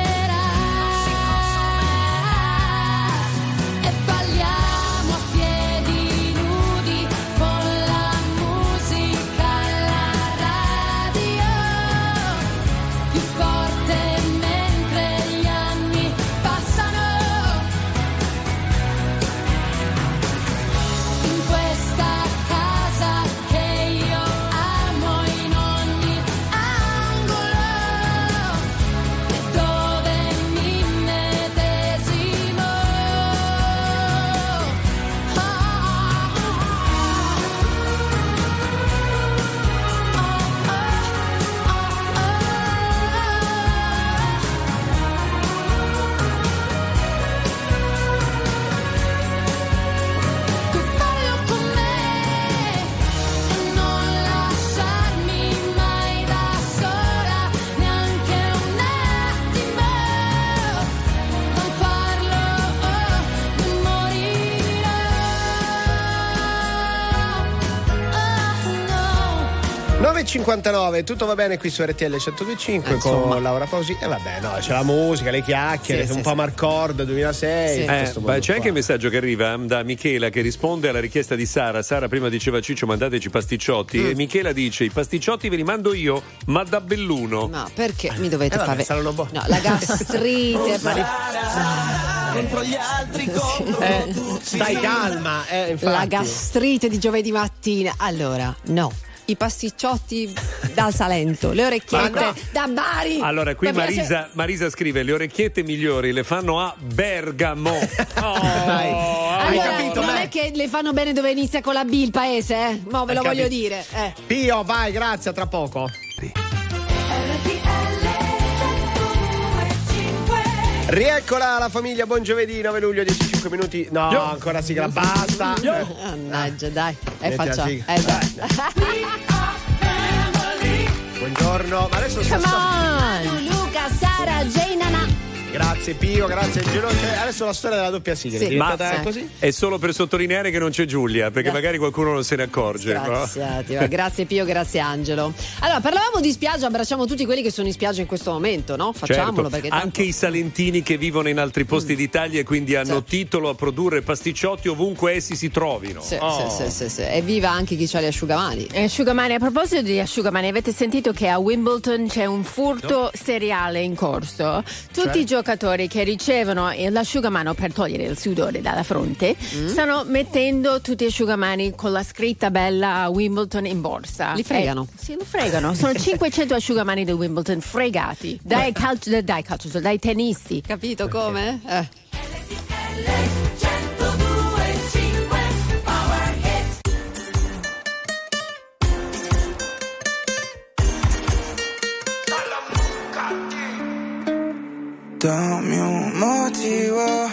E balliamo a piedi nudi con la musica alla radio, più forte mentre gli anni passano. In questa casa che io amo in ogni angolo, e dove mi medesimo. Tu fallo con me e non lasciarmi mai da sola, neanche un attimo, non farlo o non morirò. Oh no. nove e cinquantanove, tutto va bene qui su R T L centodue e cinque Eh, insomma. con Laura Pausi. E vabbè, no, c'è la musica, le chiacchiere, Sì, un sì, po' sì. Marcord duemilasei. Sì. tutto Eh, sto beh, mondo c'è anche qua. il messaggio che arriva da Michela che risponde alla richiesta di Sara. Sara prima diceva Ciccio mandateci pasticciotti Mm. e Michela dice i pasticciotti ve li mando io ma da Belluno. No, perché mi dovete Eh, vabbè, fare? saranno buoni. No, la gastrite. Contro gli altri, contro Eh, tutti. stai calma, eh, infatti. La gastrite di giovedì mattina. Allora, no. I pasticciotti dal Salento, le orecchiette Ma no. da Bari. Allora, qui Mi piace- Marisa, Marisa scrive le orecchiette migliori le fanno a Bergamo. Oh, Dai. Hai Allora, capito, non me? è che le fanno bene dove inizia con la B il paese, eh? Mo ve lo Hai voglio capito. dire. Eh. Pio, vai, grazie, a tra poco. Rieccola la famiglia, buon giovedì, nove luglio, diciannove minuti. No, Yo. ancora sigla, basta. Eh. Mannaggia, dai. E Metti la facciamo. sigla. Eh, dai. Buongiorno, ma adesso sta Come on! Luca, Sara, Jane, Anna. Grazie Pio, grazie Angelo. Cioè, adesso la storia della doppia sigla Sì. è diventata Ma- così? È solo per sottolineare che non c'è Giulia, perché No. magari qualcuno non se ne accorge. no? Grazie, no? Grazie Pio, grazie Angelo. Allora, parlavamo di spiaggia, abbracciamo tutti quelli che sono in spiaggia in questo momento, no? Facciamolo Certo, perché tanto- anche i salentini che vivono in altri posti d'Italia e quindi hanno Certo. titolo a produrre pasticciotti ovunque essi si trovino. Sì, Oh. sì, sì, sì, sì. E viva anche chi ha gli asciugamani. Eh, Asciugamani, a proposito di asciugamani, avete sentito che a Wimbledon c'è un furto seriale in corso? Tutti Cioè? i giocatori che ricevono l'asciugamano per togliere il sudore dalla fronte mm. stanno mettendo tutti gli asciugamani con la scritta bella Wimbledon in borsa. Li fregano. Eh, sì, lo fregano. Sono cinquecento asciugamani del Wimbledon fregati dai, calcio, dai, calcio, dai tennisti. Capito come? Eh. Dammi un motivo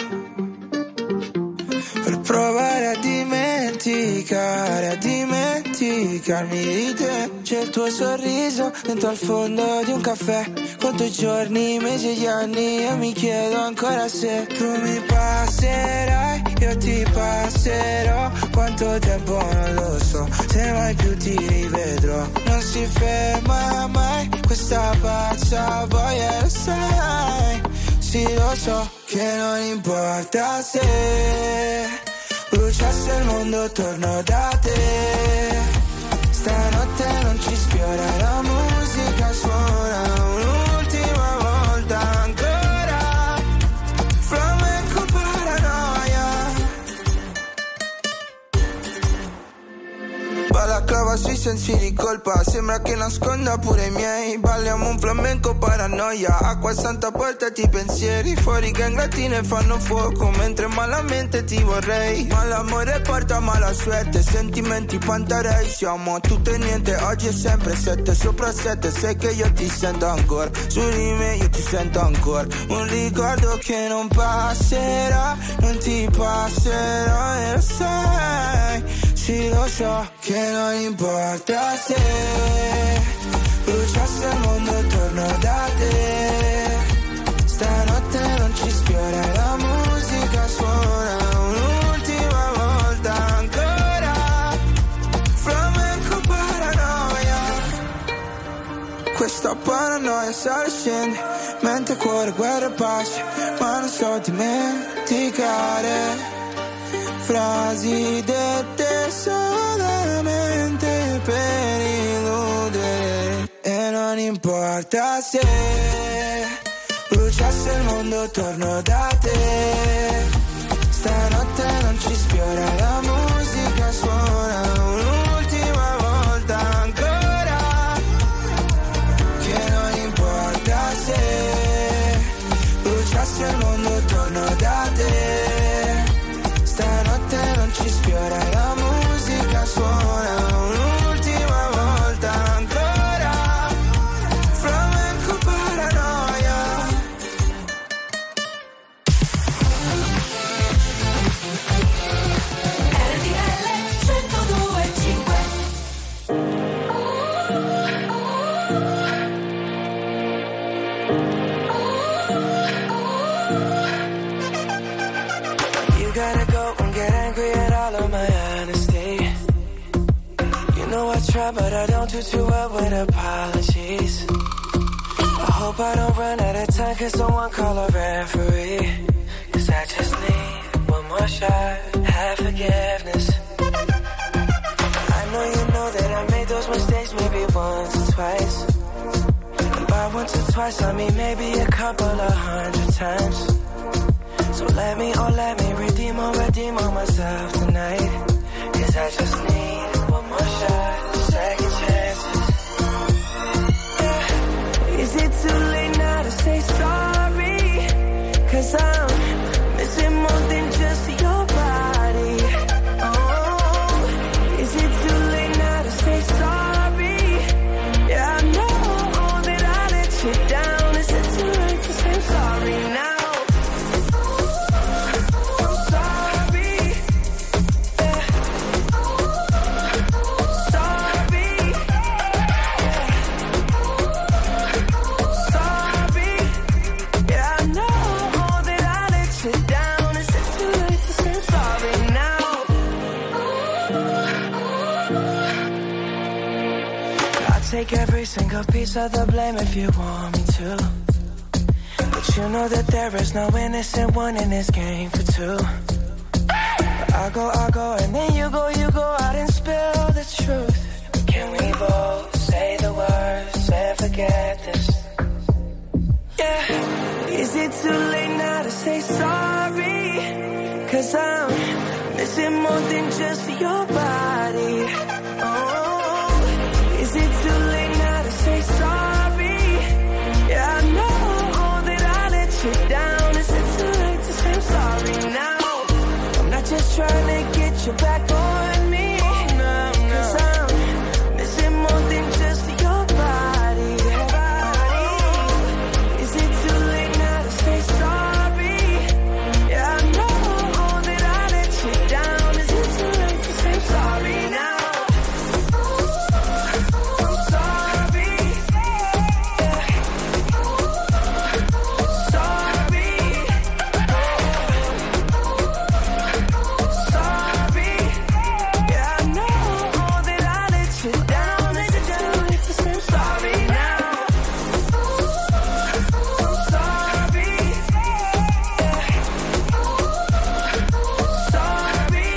per provare a dimenticare, a dimenticarmi di te. C'è il tuo sorriso dentro al fondo di un caffè. Conto i giorni, mesi e gli anni e mi chiedo ancora se tu mi passerai, io ti passerò. Quanto tempo non lo so, se mai più ti rivedrò. Non si ferma mai questa pazza voglia, lo sai. Sì, lo so che non importa se bruciasse il mondo, torno da te. Stanotte non ci sfiora, la musica suona un'ultima volta ancora. Flamenco paranoia. Balaclava sui sensi di colpa, sembra che nasconda pure i miei. Balliamo un flamenco paranoia, acqua santa portati i pensieri. Fuori che ingratine fanno fuoco, mentre malamente ti vorrei. Ma l'amore porta mala suerte, sentimenti pantarei. Siamo a tutto e niente, oggi è sempre sette sopra sette. Sai che io ti sento ancora, su di me io ti sento ancora. Un ricordo che non passerà, non ti passerà e lo sai. Sì, lo so che non importa se bruciasse il mondo, torno da te. Stanotte non ci sfiora, la musica suona un'ultima volta ancora. Flamenco paranoia. Questa paranoia sale e scende, mente, cuore, guerra e pace. Ma non so dimenticare frasi dette solamente per illudere. E non importa se bruciasse il mondo, torno da te. Stanotte non ci sfiora, la musica suona un'ultima volta ancora. Che non importa se bruciasse il mondo, torno da te. Stanotte non ci sfiora, la musica suona un'ultima volta ancora. Flamenco paranoia. R T L centodue e cinque. You gotta go and get angry at all of my honesty. You know I try but I don't do too well with apologies. I hope I don't run out of time, cause someone call a referee. Cause I just need one more shot, have forgiveness. I know you know that I made those mistakes maybe once or twice. And by once or twice I mean maybe a couple of hundred times. So let me, oh let me redeem or redeem on myself tonight. Cause I just need one more shot, second chances. Yeah. Is it too late now to say sorry? Cause I'm missing more than just your body. Oh, is it too late now to say sorry? Yeah, I know that I let you down. Is it too late to say sorry now? Take every single piece of the blame if you want me to. But you know that there is no innocent one in this game for two. But I go, I go, and then you go, you go out and spill the truth. But can we both say the words and forget this? Yeah. Is it too late say sorry, 'cause I'm missing more than just your body. Oh, is it too late now to say sorry? Yeah, I know that I let you down. Is it too late to say I'm sorry now? I'm not just trying to get you back on me, 'cause I'm missing more than just your body. Is it too late now to say sorry? Yeah, I know that I let you down. Is it too late to say I'm sorry now? I'm sorry. Sorry. Sorry. Yeah, I know that I let you down. Is it too late to say I'm sorry now? I'm sorry. Sorry.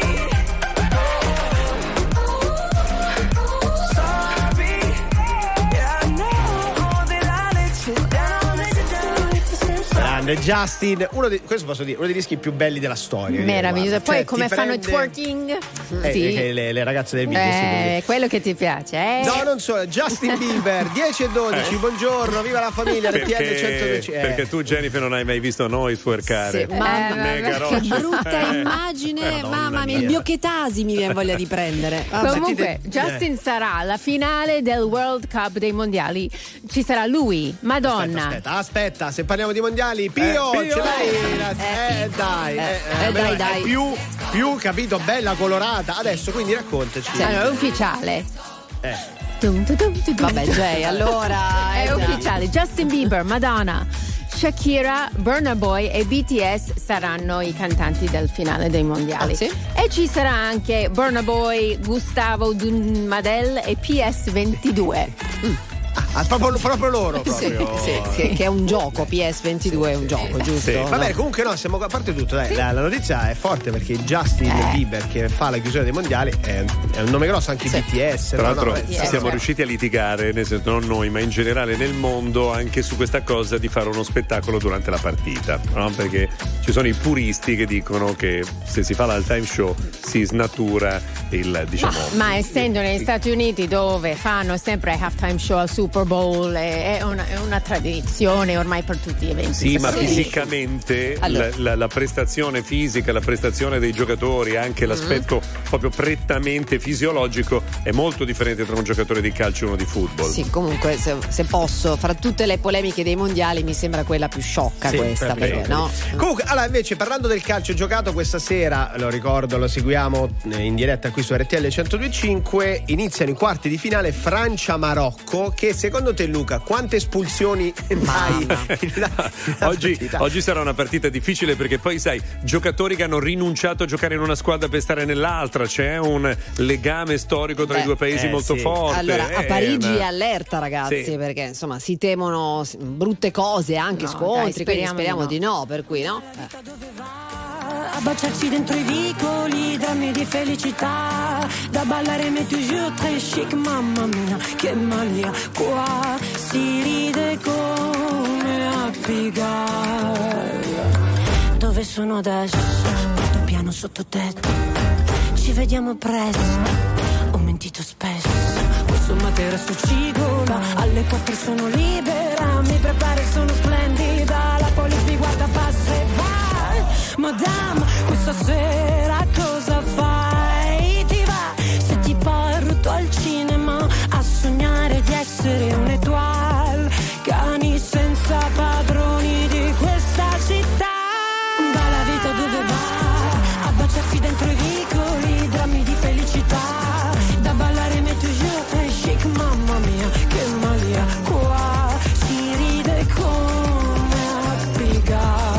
Sorry. Yeah, I know that I let you down. Is it too late to say I'm sorry? Grande Justin, uno di, questo posso dire, uno dei dischi più belli della storia. Meraviglioso. Guarda. Poi Cioè, come ti fanno prende- il twerking? Eh, Sì. eh, le, le ragazze del video. sì, Eh, quindi- quello che ti piace, eh? No, non solo, Justin Bieber, dieci e dodici, buongiorno, viva la famiglia, R T L Perché, centododici. Eh. perché tu, Jennifer, non hai mai visto noi twerkare. Sì, mamma Eh, Mega che rocce. brutta Eh. immagine, Madonna mamma mia, mia. il biochetasi mi viene voglia di prendere. Vabbè. Comunque, sentite- Justin sarà alla finale del World Cup dei mondiali. Ci sarà lui, Madonna. Aspetta, aspetta, se parliamo di mondiali, Pio, Eh, Pio! ce l'hai? la- Eh, dai, eh, eh, beh, dai, è dai. Più, più, capito, bella, colorata. Adesso, quindi raccontaci. Allora, è ufficiale. Eh. Tum, tum, tum, tum, Vabbè, tum. Jay, allora, È eh, ufficiale. Justin Bieber, Madonna, Shakira, Burna Boy e B T S saranno i cantanti del finale dei mondiali. Ah, sì? E ci sarà anche Burna Boy, Gustavo Dunmadel e P S ventidue. Ah, proprio, proprio loro, Sì, proprio. sì, sì, che è un gioco, P S ventidue è un gioco, giusto? Sì. No? Vabbè, comunque no, siamo a parte tutto, dai, la, la notizia è forte perché Justin Eh. Bieber che fa la chiusura dei mondiali è, è un nome grosso, anche Sì. B T S. Tra no, l'altro no, eh, ci siamo riusciti a litigare, nel senso non noi, ma in generale nel mondo, anche su questa cosa di fare uno spettacolo durante la partita, no? Perché ci sono i puristi che dicono che se si fa l'halftime show si snatura il, diciamo. Ma essendo negli Stati Uniti dove fanno sempre halftime show al Super Bowl, è una, è una tradizione ormai per tutti gli eventi. Sì, ma sportivi. fisicamente Allora. la, la- la prestazione fisica, la prestazione dei giocatori, anche l'aspetto proprio prettamente fisiologico è molto differente tra un giocatore di calcio e uno di football. Sì, comunque se, se posso, fra tutte le polemiche dei mondiali mi sembra quella più sciocca Sì, questa, per me. perché no? Comunque, allora invece parlando del calcio giocato questa sera, lo ricordo, lo seguiamo eh, in diretta qui su R T L centodue e cinque, iniziano i quarti di finale Francia-Marocco, che secondo te, Luca, quante espulsioni dai? Oggi, oggi sarà una partita difficile perché poi sai, giocatori che hanno rinunciato a giocare in una squadra per stare nell'altra, c'è un legame storico tra Beh, i due paesi eh, molto sì. forte. Allora, a Eh, Parigi ma- è allerta, ragazzi, Sì. perché insomma si temono s- brutte cose, anche No, scontri, dai, quindi speriamo speriamo di di no, per cui no? Eh. A baciarsi dentro i vicoli, drammi di felicità, da ballare mais toujours très chic, mamma mia, che malia, qua si ride come a Pigalle. Dove sono adesso? Vado piano sotto tetto, ci vediamo presto, ho mentito spesso, questo materasso cigola, alle quattro sono libera, mi preparo e sono splendida, la police mi guarda passa e vai. Madame, questa sera cosa fai? Ti va se ti porto al cinema a sognare di essere un'étoile, cani senza padroni di questa città. Dalla vita dove va, a baciarsi dentro i vicoli, drammi di felicità, da ballare mais toujours très chic, mamma mia, che malia, qua si ride come a Pigalle.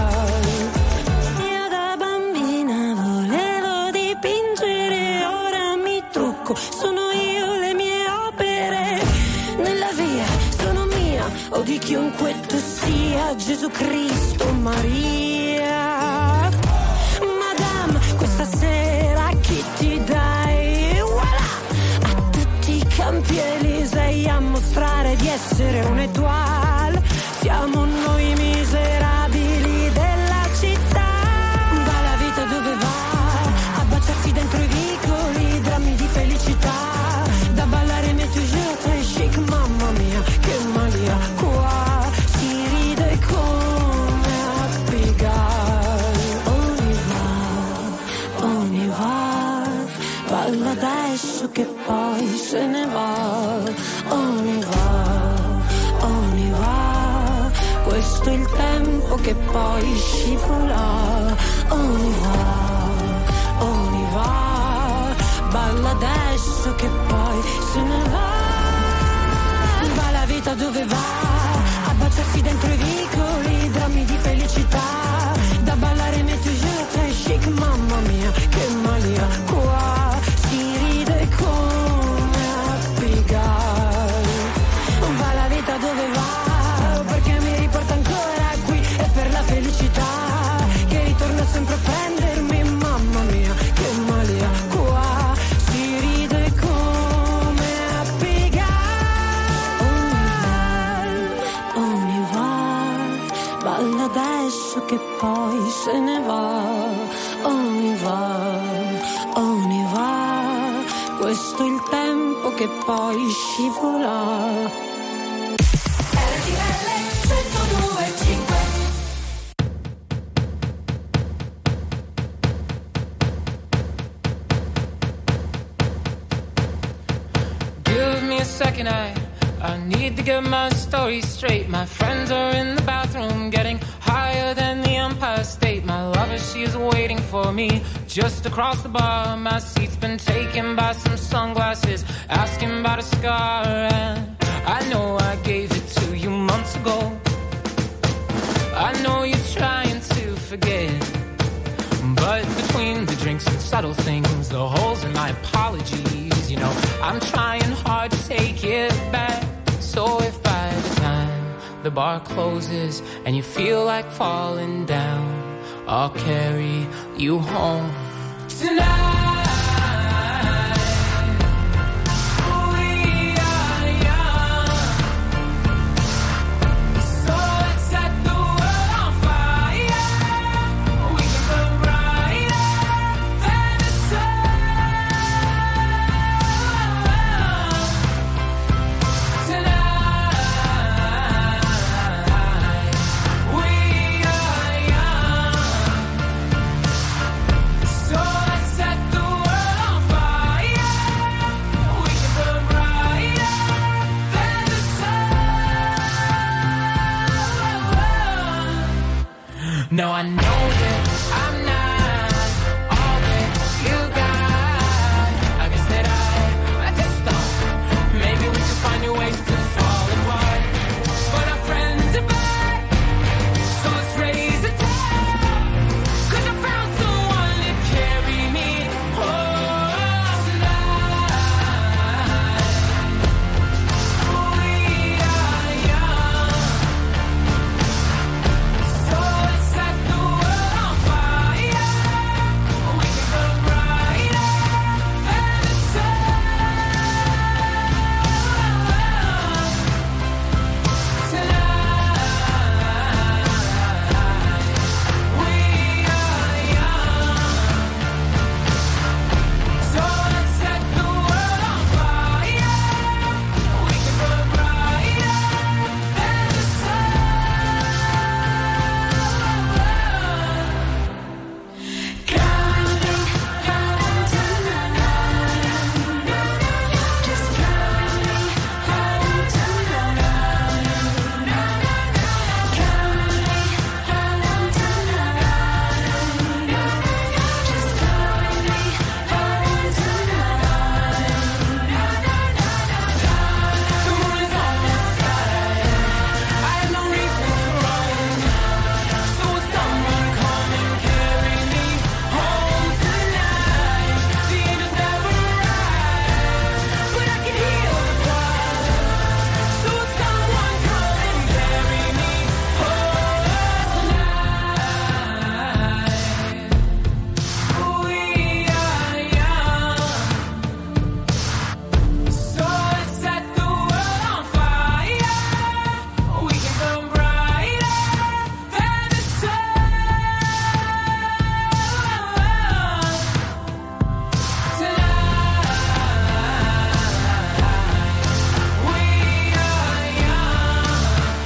Sono io le mie opere nella via, sono mia o di chiunque tu sia, Gesù Cristo, Maria. Madame, questa sera chi ti dai? Voilà! A tutti i campi Elisei a mostrare di essere un'étoile. Siamo noi miserabili della città. questo è il tempo che poi scivola. Oh va, oh va, balla adesso che poi se ne va. Va la vita dove va, a baciarsi dentro i vicoli, drammi di felicità, da ballare metti je très chic, mamma mia, che malia, qua si ride come a Pigalle. Va la vita dove va, perché mi riporta ancora qui, e per la felicità che ritorna sempre a prendermi, mamma mia, che malia, qua si ride come a Pigalle. Ogni va, balla adesso che poi se ne va. Ogni va, ogni va, questo è il tempo che poi scivola. Give me a second, I, I need to get my story straight. My friends are in the bathroom getting higher than the Empire State. My lover, she is waiting for me just across the bar. My seat's been taken by some sunglasses, asking about a scar. And I know I gave it to you months ago. I know you're trying to forget, but between the drinks and subtle things, the holes in my apologies, you know, I'm trying hard to take it back. So if by the time the bar closes and you feel like falling down, I'll carry you home tonight. No, I know that I'm not all that you got. I guess that I, I just thought maybe we could find new ways to fall apart. But our friends are back, so let's raise a toast. 'Cause I found someone to carry me home tonight. We are young, so let's set the world on fire. We can burn brighter than the sun tonight. We are young, so let's set the world on fire. We can burn brighter than the sun. Counting, counting tonight. Just counting, counting tonight. Counting, counting tonight. Just counting, counting tonight. The moon is on my side. I have no reason to run. So will someone come and carry me home tonight? The angels never arrive, but I can heal the choir. So will someone come and carry me home tonight? We are young, so let's set the world on fire. We can burn brighter than the sun tonight. We are young,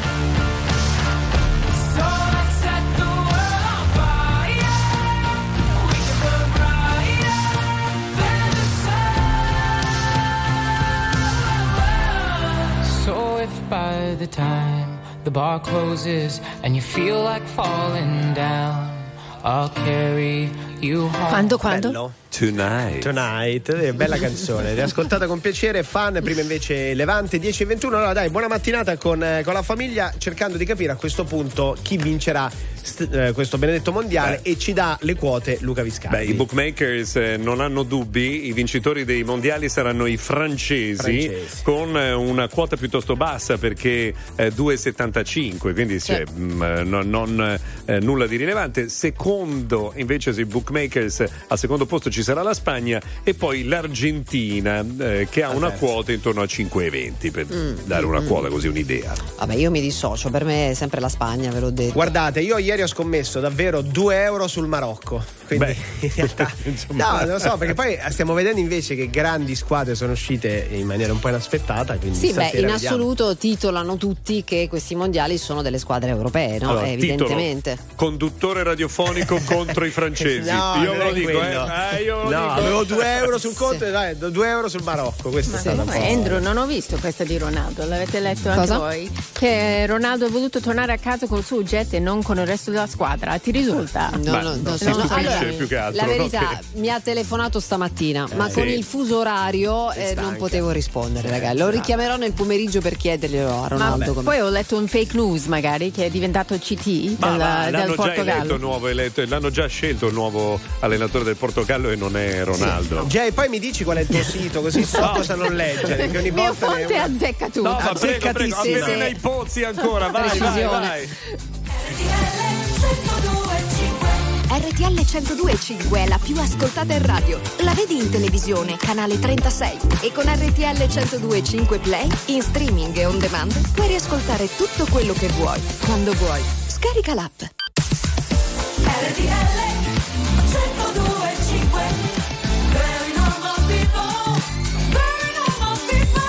so let's set the world on fire. We can burn brighter than the sun. So if by the time the bar closes and you feel like falling down, I'll carry you home. Quando, quando? Bello. Tonight. Tonight, eh, bella canzone, riascoltata con piacere, fan. Prima invece Levante dieci e ventuno. Allora dai, buona mattinata con, eh, con la famiglia, cercando di capire a questo punto chi vincerà st- eh, questo benedetto mondiale. Beh. E ci dà le quote Luca Viscardi. Beh, i bookmakers eh, non hanno dubbi, i vincitori dei mondiali saranno i francesi, francesi. con eh, una quota piuttosto bassa, perché eh, due virgola settantacinque, quindi sì. cioè, mh, non, non eh, nulla di rilevante. Secondo invece i bookmakers, al secondo posto ci sarà la Spagna e poi l'Argentina, eh, che ha una quota intorno a cinque virgola venti, per mm, dare una mm. quota, così un'idea. Vabbè, io mi dissocio, per me è sempre la Spagna, ve l'ho detto. Guardate, io ieri ho scommesso davvero due euro sul Marocco. Quindi Beh, in realtà no, non lo so, perché poi stiamo vedendo invece che grandi squadre sono uscite in maniera un po' inaspettata. Sì, beh, in vediamo. assoluto titolano tutti che questi mondiali sono delle squadre europee, no? Allora, eh, evidentemente. Titolo, conduttore radiofonico contro i francesi. No, io ve lo dico, eh. eh io no, dico. avevo due euro sul conto e dai, due euro sul Marocco. Questo è stato un po'. Andrew, non ho visto questa di Ronaldo, l'avete letto anche Cosa? voi? Che Ronaldo ha voluto tornare a casa col suo jet e non con il resto della squadra. Ti risulta? No, Beh, no, no, si no, stupisce allora, più che altro. la verità, no? mi ha telefonato stamattina, eh, ma sì. con il fuso orario eh, non potevo rispondere, ragazzi. Lo richiamerò nel pomeriggio per chiederglielo a Ronaldo. Ma poi ho letto un fake news, magari, che è diventato C T Ma, del, ma del l'hanno già Portogallo. eletto, nuovo eletto, l'hanno già scelto il nuovo allenatore del Portogallo e non è Ronaldo. Sì. Jay, poi mi dici qual è il tuo sito, così so No. cosa non leggere. Che ogni Mio volta fonte ne... azzecca tutto. No, ma prego, prego, appena sì. nei pozzi ancora, vai, vai, Precisione. vai. R T L centodue e cinque è la più ascoltata in radio. La vedi in televisione, canale trentasei. E con R T L centodue e cinque Play, in streaming e on demand, puoi riascoltare tutto quello che vuoi, quando vuoi. Scarica l'app. R T L centodue e cinque. Very normal people. Very normal people.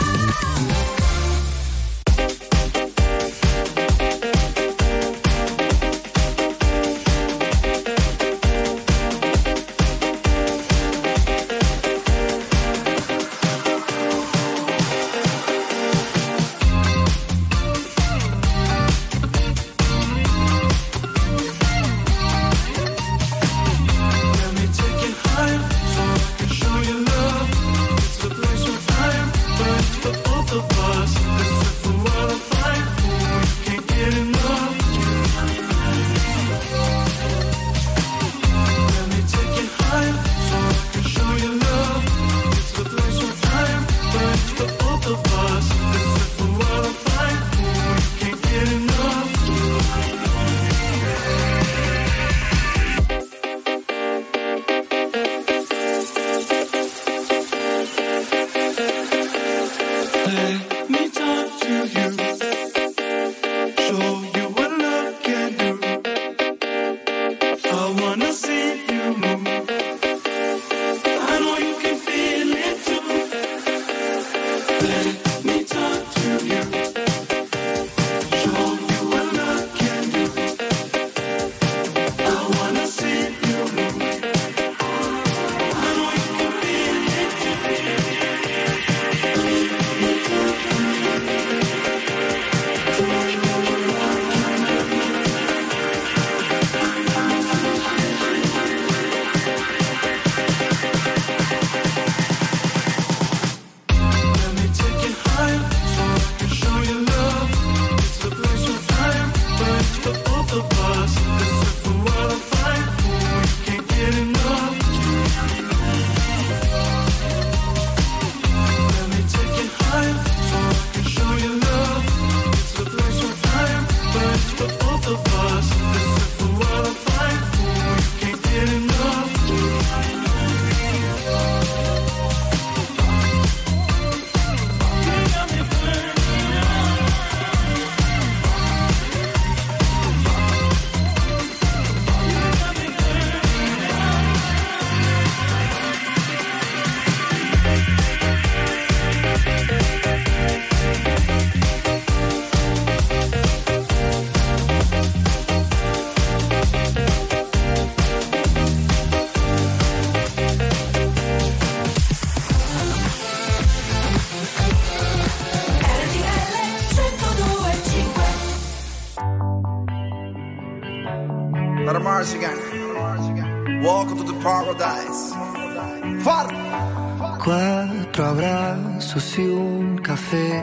Para Mars again. Welcome to the paradise. Far. Cuatro abrazos y un café.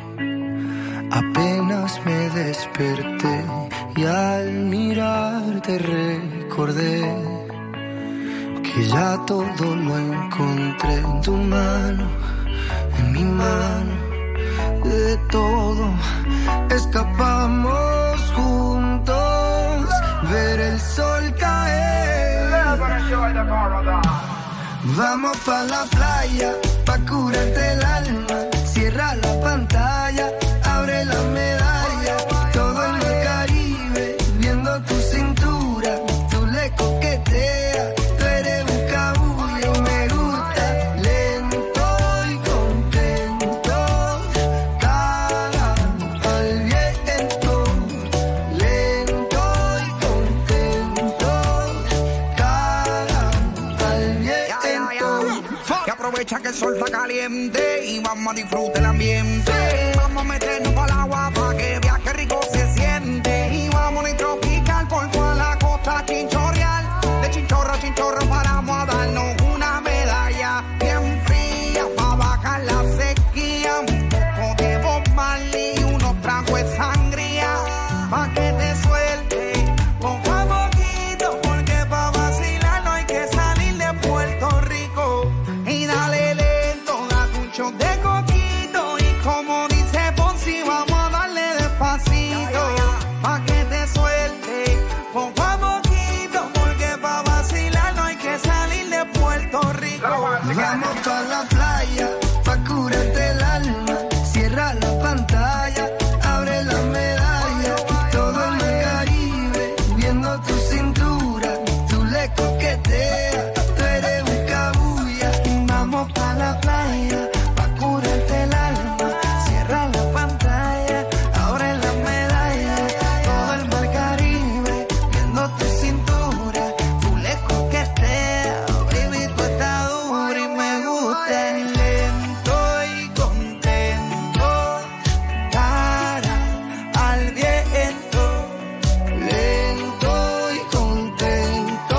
Apenas me desperté y al mirarte recordé que ya todo lo encontré en tu mano, en mi mano. De todo escapamos juntos, ver el sol caer. Vamos pa' la playa, pa' curarte el alma. Cierra la pantalla, abre la medalla. Todo el mar Caribe, viendo tu cintura. Tú le coqueteas, tú eres un cabullo. Me gusta lento y contento. Cara al viento, lento y contento. Cara al viento. Que aprovecha que el sol está caliente y vamos a disfrutar el ambiente. Vamos a meternos para el agua para que vea que rico se siente. Y vamos a tropical por toda la costa chinchorreal. De chinchorro a chinchorro paramos a darnos una medalla bien fría para bajar la sequía. Un poco de Bob Marley y unos tragos de sangría pa' que te suelte poco a poquito, porque pa' vacilar no hay que salir de Puerto Rico. Y dale lento, date un shot de coquito. Y como dice Fonsi, vamos a darle despacito pa' que te suelte poco a poquito, porque pa' vacilar no hay que salir de Puerto Rico. Vamos pa' la playa, pa' curarte el alma. Cierra la pantalla, abre la medalla. Todo el mar Caribe, viendo tu cintura. Tú le coqueteas, tú eres un cabulla. Vamos pa' la playa, pa' curarte el alma. Cierra la pantalla, abre la medalla. Todo el mar Caribe, viendo tu cintura. Tú le coqueteas, baby, tú estás dura y me gusta. Lento y contento, cara al viento. Lento y contento,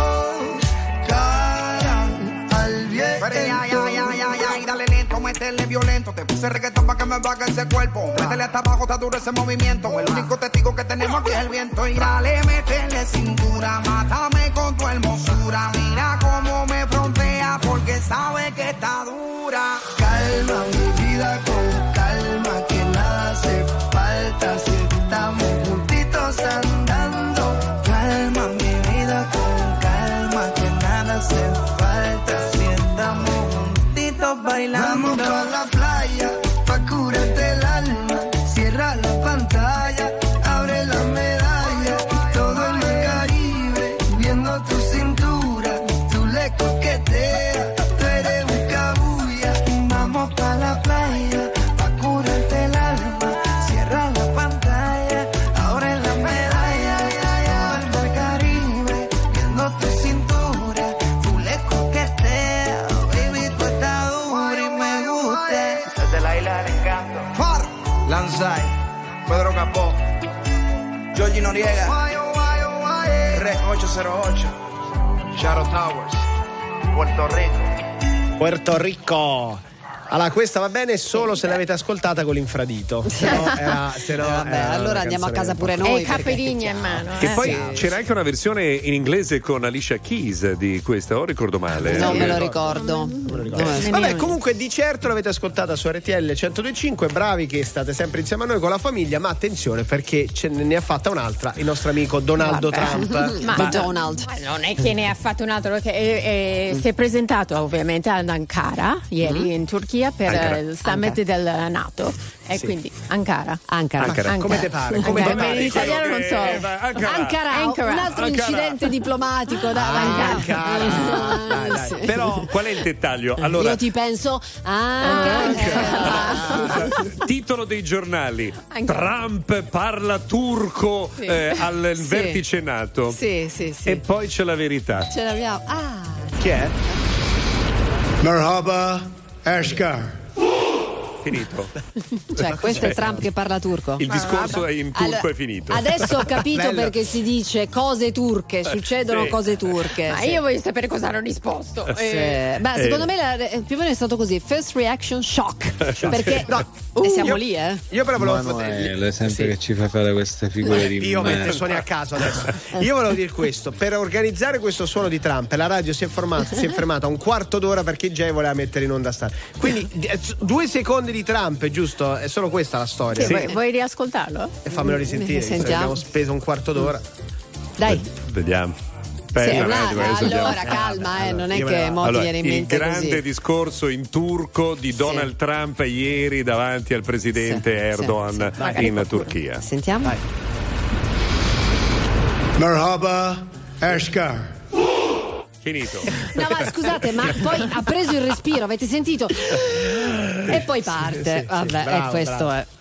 cara al viento. Pero ya, ya, ya, ya, ya, y dale lento, métele violento. Te puse reggaetón pa' que me baje ese cuerpo. Métele hasta abajo, está duro ese movimiento. El único testigo que tenemos aquí es el viento. Y dale, métele cintura, mátame con tu hermosura. Mira cómo me frontea, porque sabe que está dura. Calma mi vida con calma, que nada hace falta si estamos juntitos andando. Calma mi vida con calma, que nada hace falta si estamos juntitos bailando. Vamos pa' la playa, pa' curarte el alma. Cierra la pantalla, abre la medalla. Todo el mar Caribe, viendo tu cintura. Tú le coqueteas, tú eres un cabulla. Vamos pa' la playa, pa' curarte el alma. Cierra la pantalla, abre la medalla. Todo el mar Caribe, viendo tu cintura. Tú le coqueteas, baby, tú estás dura y me gusta. Desde la isla del encanto. Far. Lanzai, Pedro Capó, Georgie Noriega, Rec ocho cero ocho, Shadow Towers, Puerto Rico. Puerto Rico. Allora, questa va bene solo se l'avete ascoltata con l'infradito. Se no era, se no Eh, vabbè, era allora una andiamo a canzone casa un po'. pure noi. E i perché- capelligni in mano. Che eh. poi Sì. c'era anche una versione in inglese con Alicia Keys di questa, o ricordo male? Non me lo Eh, ricordo. Eh, Vabbè, comunque di certo l'avete ascoltata su R T L centodue e cinque. Bravi che state sempre insieme a noi con la famiglia, ma attenzione perché ce ne ha fatta un'altra il nostro amico Donaldo Vabbè. Trump. Ma, Ma Donald. ma non è che ne ha fatto un altro, perché è- è- si è presentato ovviamente ad Ankara ieri Mm. in Turchia per Ankara. eh, il summit del NATO e Sì. quindi Ankara. Ankara. Ankara. Come te pare? Come Ankara. te pare? In italiano non so. Eh, va, Ankara. Ankara, Ankara. un altro Ankara. incidente diplomatico da Ah, Ankara. Ankara. Dai, dai. Sì. Però qual è il dettaglio? Allora, Io ti penso Ankara. titolo dei giornali: Ankara. Trump parla turco Sì. eh, al Sì. vertice NATO. Sì, sì, sì. E poi c'è la verità. Ce l'abbiamo. Ah. Chi è? Merhaba, Ashkar. Finito. Cioè, questo è Trump che parla turco. Il discorso è in turco, Allora, è finito. Adesso ho capito Bello. perché si dice cose turche, succedono Sì. cose turche. Ma Sì. io voglio sapere cosa hanno risposto. Sì. Eh, Beh, secondo me la, più o meno è stato così. First reaction shock. Perché No, e siamo io- lì, eh? Io però volevo Manuele, sempre Sì. che ci fa fare queste figure di Io metto merda. suoni a caso adesso. Io volevo dire questo: per organizzare questo suono di Trump, la radio si è, formata, si è fermata un quarto d'ora perché Jay voleva mettere in onda Star. Quindi di- eh, due secondi di Trump, giusto? È solo questa la storia. sì, vuoi, vuoi riascoltarlo? E fammelo risentire. Sentiamo. visto che Abbiamo speso un quarto d'ora. Dai. Vediamo. Sì, Aspetta, una- aspetta, adesso allora andiamo. calma, eh, non è Io me che la- mo ti Allora, viene in il mente grande così. discorso in turco di Donald Trump ieri davanti al presidente Sì, Erdogan sì, sì. Vai, in vai. Turchia. Sentiamo. Merhaba, Ashkar. Finito. No, ma scusate, ma poi ha preso il respiro, avete sentito? E poi parte. Sì, sì, sì. Vabbè, Bravo, e questo bravo. è.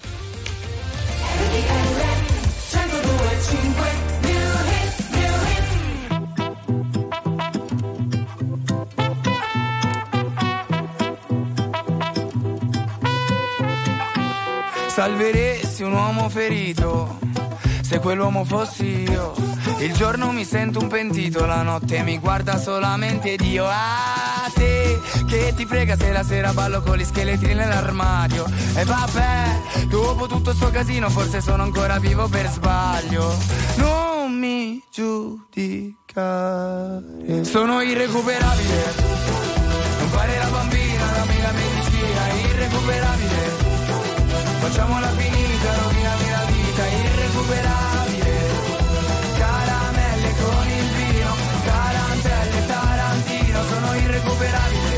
Salveresti un uomo ferito, se quell'uomo fossi io. Il giorno mi sento un pentito, la notte mi guarda solamente Dio. A te, che ti frega se la sera ballo con gli scheletri nell'armadio. E vabbè, dopo tutto sto casino forse sono ancora vivo per sbaglio. Non mi giudicare, sono irrecuperabile. Non fare la bambina, dammi la medicina, irrecuperabile. Facciamola finita, rovinami la vita, irrecuperabile. Caramelle con il vino, tarantelle, Tarantino, sono irrecuperabile.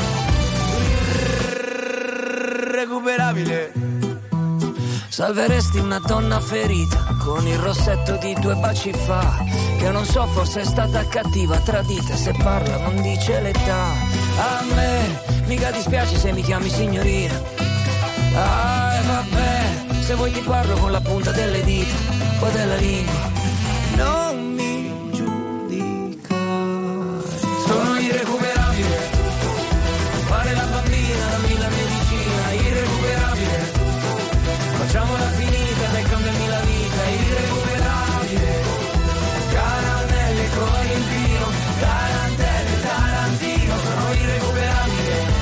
Irrecuperabile. Salveresti una donna ferita con il rossetto di due baci fa, che non so, forse è stata cattiva, tradita, se parla non dice l'età. A me mica dispiace se mi chiami signorina. Ah, e vabbè, se vuoi ti parlo con la punta delle dita o della lingua. Non mi giudicare, Sono irrecuperabile. fare la bambina, dammi la medicina, irrecuperabile. Facciamola finita, dai, cambiami la vita, irrecuperabile. Caramelle con il vino, tarantelle, Tarantino, sono irrecuperabile.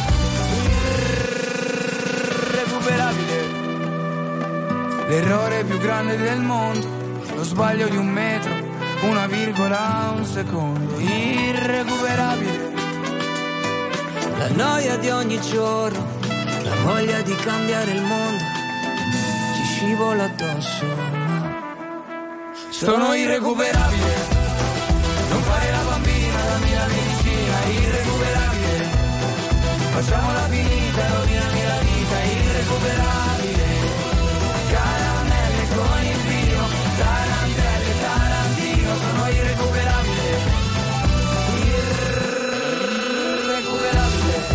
L'errore più grande del mondo, lo sbaglio di un metro, una virgola, un secondo, irrecuperabile. La noia di ogni giorno, la voglia di cambiare il mondo, ci scivola addosso, ma Sono irrecuperabile. Non fare la bambina, dammi la medicina, irrecuperabile. Facciamola finita, rovinami la vita, irrecuperabile. Caramelle con il vino, tarantelle, Tarantino, sono irrecuperabile. Irrecuperabile.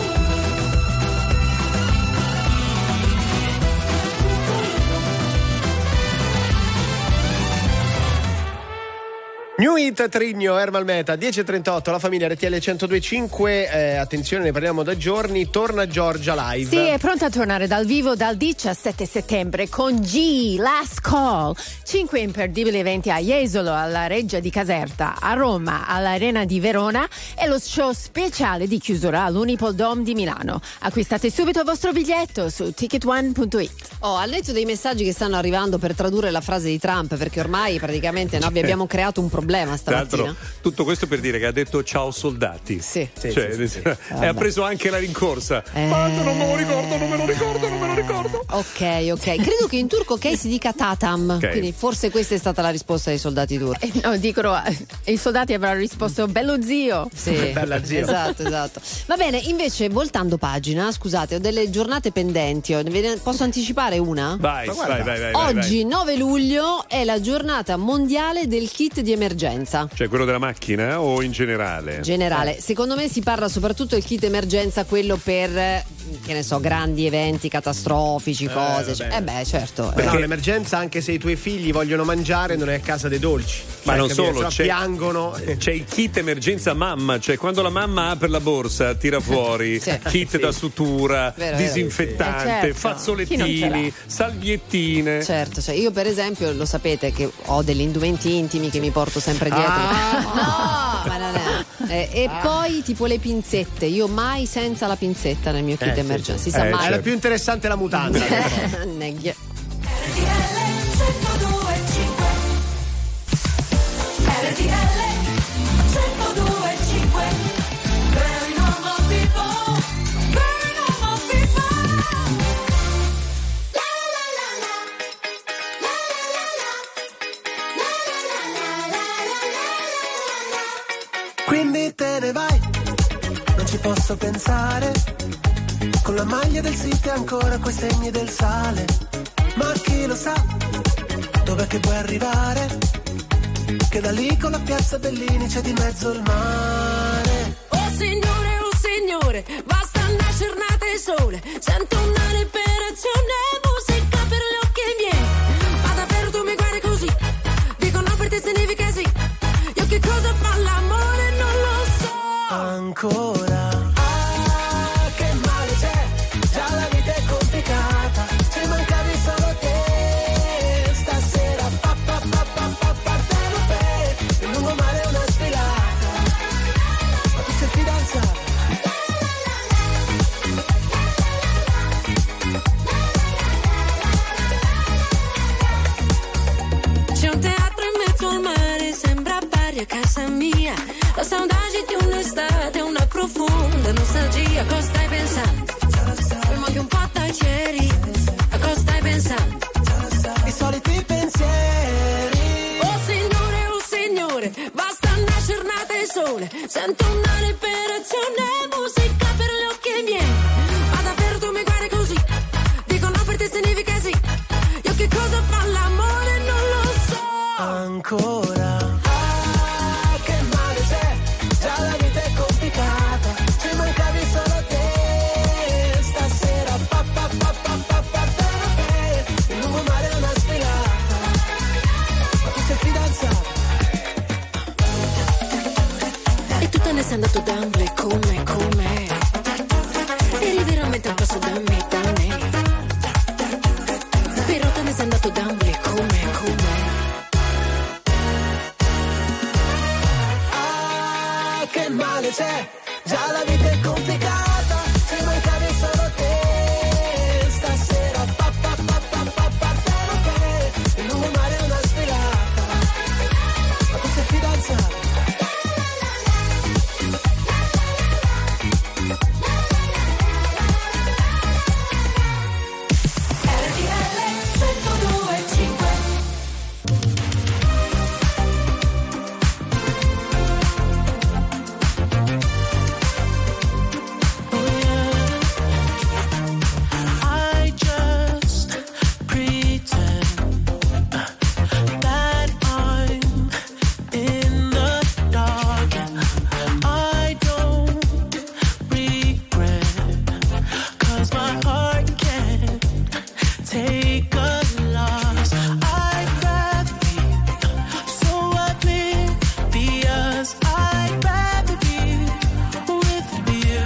New Hit Trigno, Ermal Meta, dieci e trentotto, la famiglia R T L centodue e cinque, eh, attenzione, ne parliamo da giorni, torna Giorgia live. Sì, è pronta a tornare dal vivo dal diciassette settembre con G, Last Call. Cinque imperdibili eventi a Jesolo, alla Reggia di Caserta, a Roma, all'Arena di Verona e lo show speciale di chiusura all'Unipol Dome di Milano. Acquistate subito il vostro biglietto su ticket one punto it. Oh, al netto dei messaggi che stanno arrivando per tradurre la frase di Trump, perché ormai praticamente noi abbiamo creato un problema Tra stamattina. l'altro, tutto questo per dire che ha detto ciao soldati. Sì. Cioè, Sì, sì, sì. e Vabbè. ha preso anche la rincorsa. Eh. Ma non me lo ricordo, non me lo ricordo, non me lo ricordo. Ok, ok. Credo che in turco ok si dica tatam. Ok. Quindi forse questa è stata la risposta dei soldati turchi. No, dicono, eh, i soldati avranno risposto bello zio. Sì, esatto, esatto. Va bene, invece voltando pagina, scusate, ho delle giornate pendenti. Ho- ve ne- Posso anticipare una? Vai, Ma vai, guarda, vai, vai, vai, Oggi vai. nove luglio è la giornata mondiale del kit di emergenza. Cioè quello della macchina o in generale? Generale, secondo me si parla soprattutto del kit emergenza, quello per che ne so, grandi eventi catastrofici, cose. Eh, cioè, eh beh, certo. Però eh. l'emergenza, anche se i tuoi figli vogliono mangiare, non è a casa dei dolci. Ma Cioè, non capito? solo, Se no c'è, piangono. C'è il kit emergenza mamma, cioè quando la mamma apre la borsa, tira fuori Sì. kit Sì. da sutura, Vero, vero. disinfettante, Eh, certo. Chi non ce fazzolettini, l'ha? salviettine. Certo, cioè io per esempio lo sapete che ho degli indumenti intimi che mi porto sempre dietro. Ah. No, ma non è. Eh, e poi tipo le pinzette, io mai senza la pinzetta nel mio kit Eh, sì, emergenza. sì. Si sa Eh, mai. È la più interessante la mutanda. Neghia. Quindi te ne vai, non ci posso pensare. Con la maglia del sito e ancora quei segni del sale. Ma chi lo sa, dov'è che puoi arrivare? Che da lì con la piazza Bellini c'è di mezzo il mare. Oh signore, oh signore, basta una giornata di sole. Sento una liberazione, musica per gli occhi miei. Ma davvero tu mi guardi così? Dico no per te significa sì. Io che cosa fa l'amore non lo so. Ancora. Ah, che male c'è, già la vita è complicata. Ci mancavi solo te. Stasera pa pa pa pa pa Partenopei. Il lungomare è una sfilata. Ma tu sei fidanzata? C'è un teatro in mezzo al mare, sembra pari a casa mia. La saudade di un'estate, una profonda nostalgia. Cosa stai pensando? Prima che un po' taglieri. A cosa stai pensando? I soliti pensieri. Oh signore, oh signore, basta una giornata di sole. Sento una liberazione, musica per gli occhi miei. Ma davvero tu mi guardi così? Dico no per te significa sì. Io che cosa fa l'amore non lo so. Ancora. Ah, che male c'è, già la vita è complicata. Ci mancavi solo te. Stasera pa pa pa pa pa Partenopei. Il lungomare è una sfilata. Ma tu sei fidanzata? E tu te ne sei andato da me, come, come. Eri veramente un passo da me, da me. Però te ne sei andato da me, come, come. Ah, che male c'è, già la vita è complicata. Ci mancavi solo te. Stasera pa pa pa pa pa Partenopei. Il lungomare è una sfilata. Ma tu sei fidanzata? I just pretend that I'm in the dark. I don't regret, 'cause my heart can't take a loss. I'd rather be so oblivious. I'd rather be with you.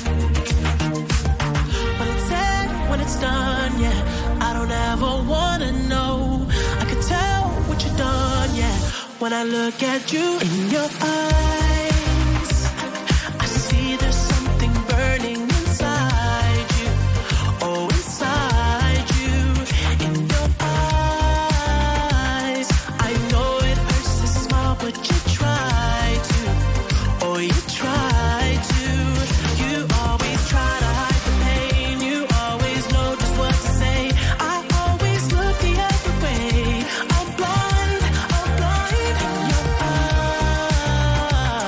When it's said, when it's done, yeah, I don't ever wanna know. I can tell what you've done, yeah, when I look at you in your eyes. I see there's something burning inside you. Oh, inside you, in your eyes. I know it hurts to smile, but you try to. Oh, you try to. You always try to hide the pain. You always know just what to say. I always look the other way. I'm blind, I'm blind in your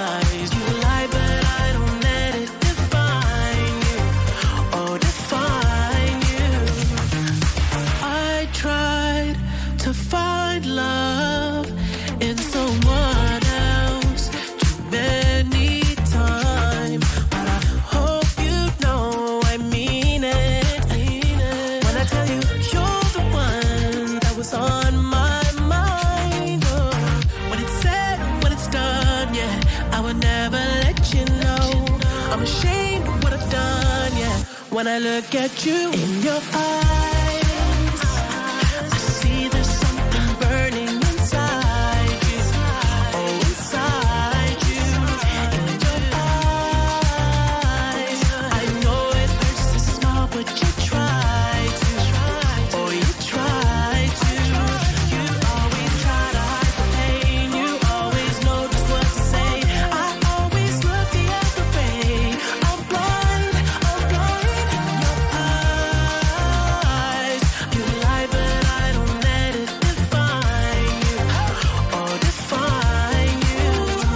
when I look at you. In your eyes, I see there's something burning inside you. Oh, inside you. In your eyes, I know it hurts to smile, but you try to. Oh, you try to. You always try to hide the pain. You always know just what to say. I always look the other way. I'm blind, I'm blind in your eyes. You lie, but I don't let it define you or define you.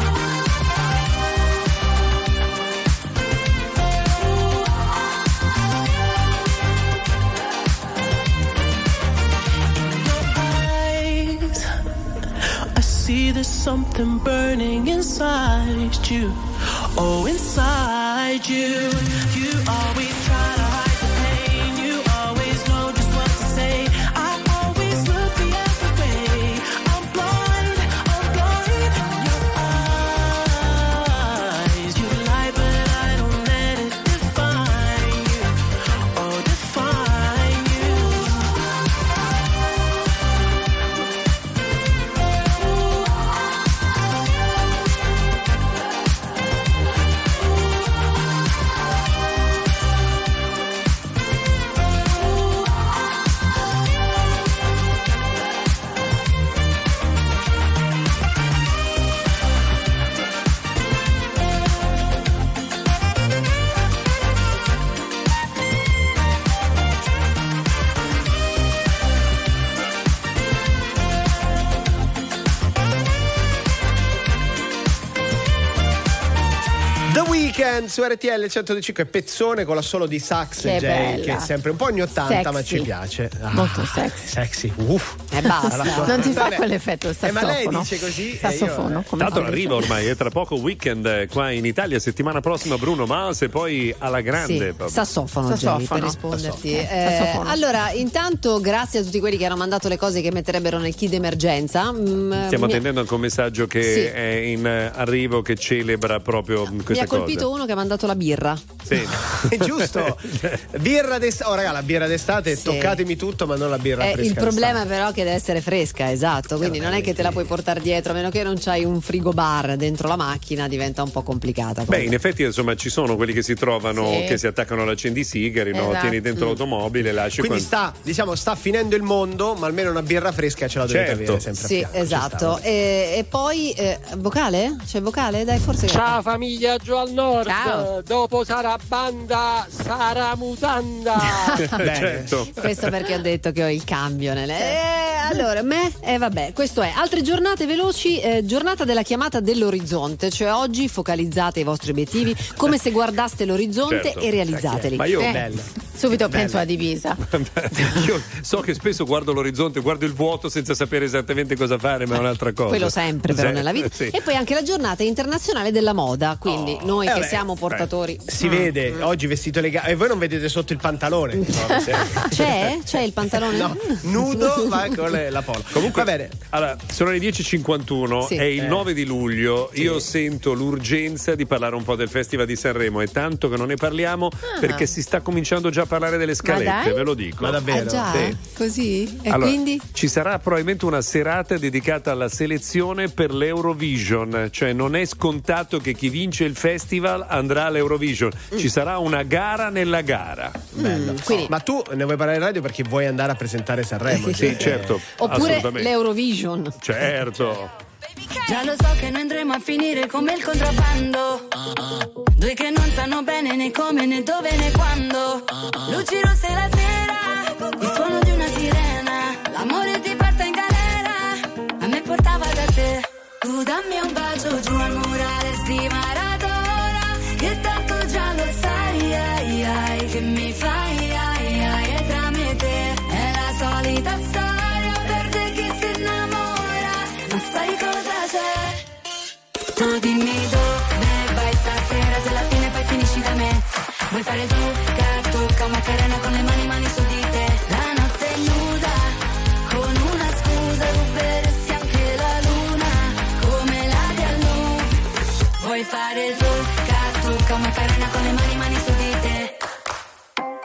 Eyes, I see there's something burning inside you. Oh, inside you. You always try to hide the pain. You always know just what to say. I always look the other way. I'm blind, I'm blind in your eyes. You lie, but I don't let it define you or define you. The Weeknd su R T L centodue e cinque, pezzone con l'assolo di sax Che Jay, bella. che è sempre un po' anni ottanta, ma Sexy. ci piace. Ah, Molto sexy. Sexy. Uff. E basta. Alla- Non ti fa Vabbè. quell'effetto il Eh, ma sassofono. lei dice così, e Sassofono, io- come Tanto fa? arriva ormai, è tra poco Weekend eh, qua in Italia, settimana prossima Bruno Mars e poi alla grande. Sì, proprio. sassofono, Sassofono. Jenny, per risponderti. Sassofono. Eh, Sassofono. allora, intanto grazie a tutti quelli che hanno mandato le cose che metterebbero nel kit d'emergenza. Mm, Stiamo mi, attendendo anche un messaggio che Sì. è in eh, arrivo, che celebra proprio mi queste ha colpito cose. uno che ha mandato la birra. Sì. È giusto. Birra d'estate. Oh, raga, la birra d'estate, Sì. toccatemi tutto, ma non la birra Eh, fresca. il problema d'estate. però è che deve essere fresca, esatto, quindi non è che te la puoi portare dietro, a meno che non c'hai un frigo bar dentro la macchina, diventa un po' complicata. Beh, in effetti insomma ci sono quelli che si trovano, Sì. che si attaccano all'accendisigari, no? Esatto. Tieni dentro Mm. l'automobile, lasci Quindi quando- sta, diciamo, sta finendo il mondo, ma almeno una birra fresca ce la dovete Certo. avere sempre a Sì, fianco, ci esatto. sta. E, e poi eh, vocale? C'è vocale? Dai, forse. Ciao famiglia giù al nord, Ciao. dopo sarà banda, sarà mutanda. certo. Questo perché ho detto che ho il cambio nelle. Eh, allora, me e eh, vabbè, questo è. Altre giornate veloci, eh, giornata della chiamata dell'orizzonte, cioè oggi focalizzate i vostri obiettivi come se guardaste l'orizzonte Certo. e realizzateli. Ma io Eh, bello. Subito Bello. penso alla divisa. Io so che spesso guardo l'orizzonte, guardo il vuoto senza sapere esattamente cosa fare, ma è un'altra cosa. Quello sempre però Sì, nella vita. sì. E poi anche la giornata internazionale della moda, quindi noi Eh, che vabbè, siamo portatori. Si Mm. vede oggi vestito elegante e voi non vedete sotto il pantalone. C'è? C'è il pantalone? No, nudo ma con le- la polo. Comunque, va bene. Allora, sono le dieci e cinquantuno, Sì. è il Eh. nove di luglio. Io sento l'urgenza di parlare un po' del Festival di Sanremo. È tanto che non ne parliamo perché si sta cominciando già a parlare delle scalette, dai? ve lo dico. Ma davvero? Ah, già? Sì. Così? E Allora, quindi? ci sarà probabilmente una serata dedicata alla selezione per l'Eurovision, cioè non è scontato che chi vince il festival andrà all'Eurovision, ci sarà una gara nella gara. Bello. quindi- Ma tu ne vuoi parlare in radio perché vuoi andare a presentare Sanremo? Sì, Eh, certo. Oppure assolutamente. l'Eurovision. Certo. Già lo so che noi andremo a finire come il contrabbando. Due che non sanno bene né come né dove né quando. Luci rosse la sera, il suono di una sirena. L'amore ti porta in galera, a me portava da te. Tu dammi un bacio giù al murale di Maradona, che tanto già lo sai, ai, ai, che mi fai, ai, ai, e tra me e te è la solita storia, perde chi si innamora, ma sai cosa c'è? Tu dimmi dove vai stasera, se alla fine poi finisci da me. Vuoi fare il tocca, tocca, Macarena con le mani, mani su di te. La notte è nuda, con una scusa, ruberesti anche la luna, come la di al Louvre. Vuoi fare il tocca, tocca, Macarena con le mani, mani su di te.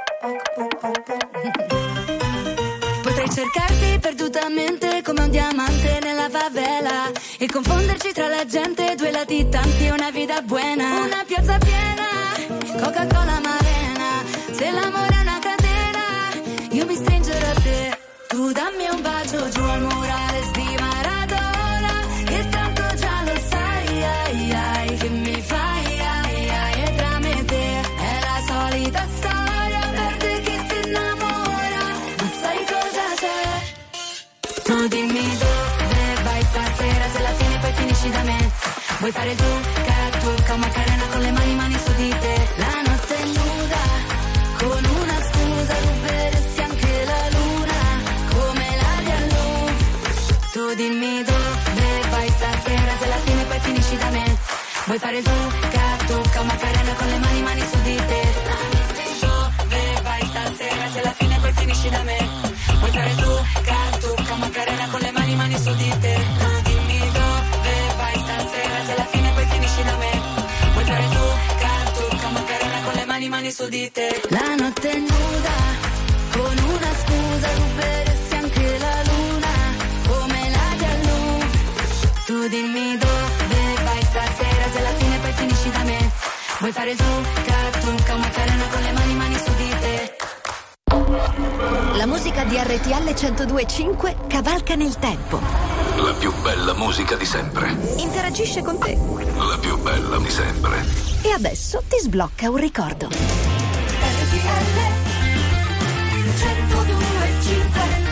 lentamente come un diamante nella favela, e confonderci tra la gente, due latitanti e una vita buena. Una piazza piena, Coca-Cola Marena, se l'amore è una catena, io mi stringerò a te. Tu dammi un bacio giù al murales di Maradona, che tanto già lo sai, ai, ai, che mi fai, ai, ai, e tra me e te è la solita storia, perde chi si innamora, ma sai cosa c'è? Tu dimmi dove vai stasera, se alla fine poi finisci da me. Vuoi fare tu, cattucca, Macarena con le mani, mani su di te. La notte è nuda, con una scusa ruberesti anche la luna, come l'aria all'u. Tu dimmi dove vai stasera, se alla fine poi finisci da me. Vuoi fare tu, cattucca, Macarena con le mani, mani su di te. Dove vai stasera, se alla fine poi finisci da me. Vuoi fare tu, cattucca, Macarena con le mani, mani su di te. Dimmi dove vai stasera, se alla fine poi finisci da me. Vuoi fare tu, cattucca, Macarena con le mani, mani su di te. La notte è nuda, con una scusa ruberesti anche la luna, come l'aria all'u. Tu dimmi dove vai stasera, se alla fine poi finisci da me. Vuoi fare tu, cattucca, Macarena con le mani, mani su di te. La musica di R T L centodue e cinque cavalca nel tempo. La più bella musica di sempre. Interagisce con te. La più bella di sempre. E adesso ti sblocca un ricordo. R T L centodue e cinque.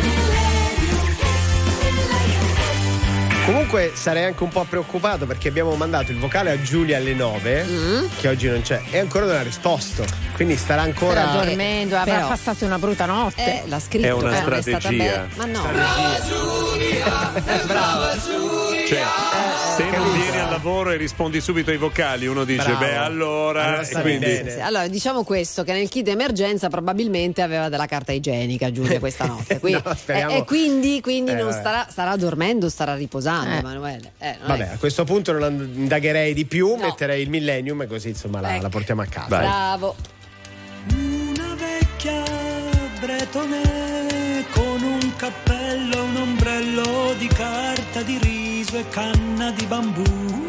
Comunque sarei anche un po' preoccupato perché abbiamo mandato il vocale a Giulia alle nove, mm. che oggi non c'è, e ancora non ha risposto. Quindi starà ancora Starà dormendo, eh, avrà però, passato una brutta notte. Eh, l'ha scritto. È una eh, strategia. È ma no. Brava Giulia, brava Giulia. Cioè, se non vieni al lavoro e rispondi subito ai vocali, uno dice Bravo. beh allora, allora e quindi Sì, allora diciamo questo, che nel kit emergenza probabilmente aveva della carta igienica Giulia questa notte. Quindi, no, speriamo. e, e quindi, quindi Eh, non vabbè. starà, starà dormendo, starà riposando, Eh. Emanuele. Eh, non Vabbè, è- a questo punto non and- indagherei di più, No. metterei il Millennium e così insomma la, Ecco. la portiamo a casa. Bravo. Una vecchia bretone con un cappello e un ombrello di carta di riso e canna di bambù.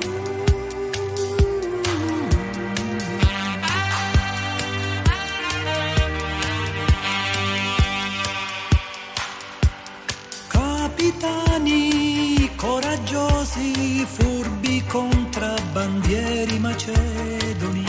Capitani coraggiosi, furbi contrabbandieri macedoni.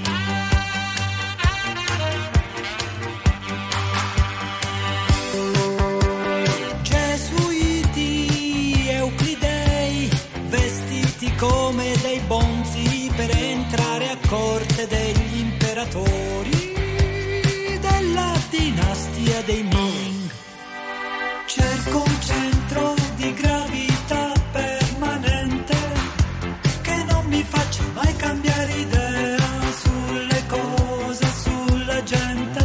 Gesuiti, euclidei, vestiti come dei bonzi per entrare a corte degli imperatori della dinastia dei Ming. Cerco un centro di gravità permanente che non mi faccia mai cambiare idea sulle cose, sulla gente.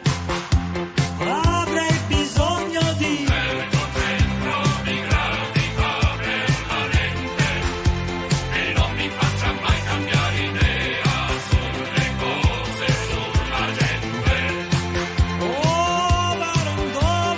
Avrei bisogno di cerco un centro di gravità permanente che non mi faccia mai cambiare idea sulle cose, sulla gente. Oh, baron, oh,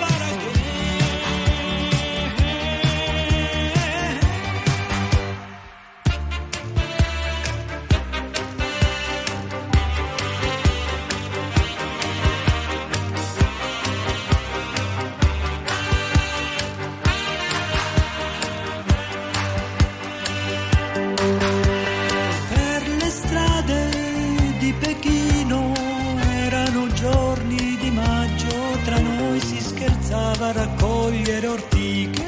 Per le strade di Pechino erano giorni di maggio, tra noi si scherzava a raccogliere ortiche.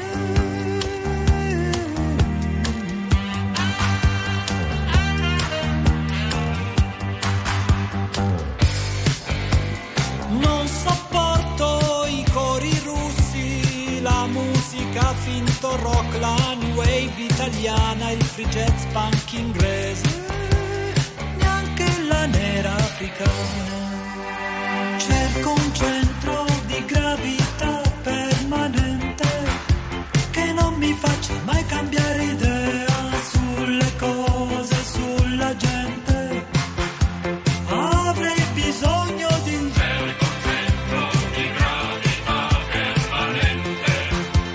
Non sopporto i cori russi, la musica finto rock, la new wave italiana, il free jazz punk inglese, neanche la nera africana. Cerco un centro di gravità permanente che non mi faccia mai cambiare idea sulle cose, sulla gente. Avrei bisogno di un centro di gravità permanente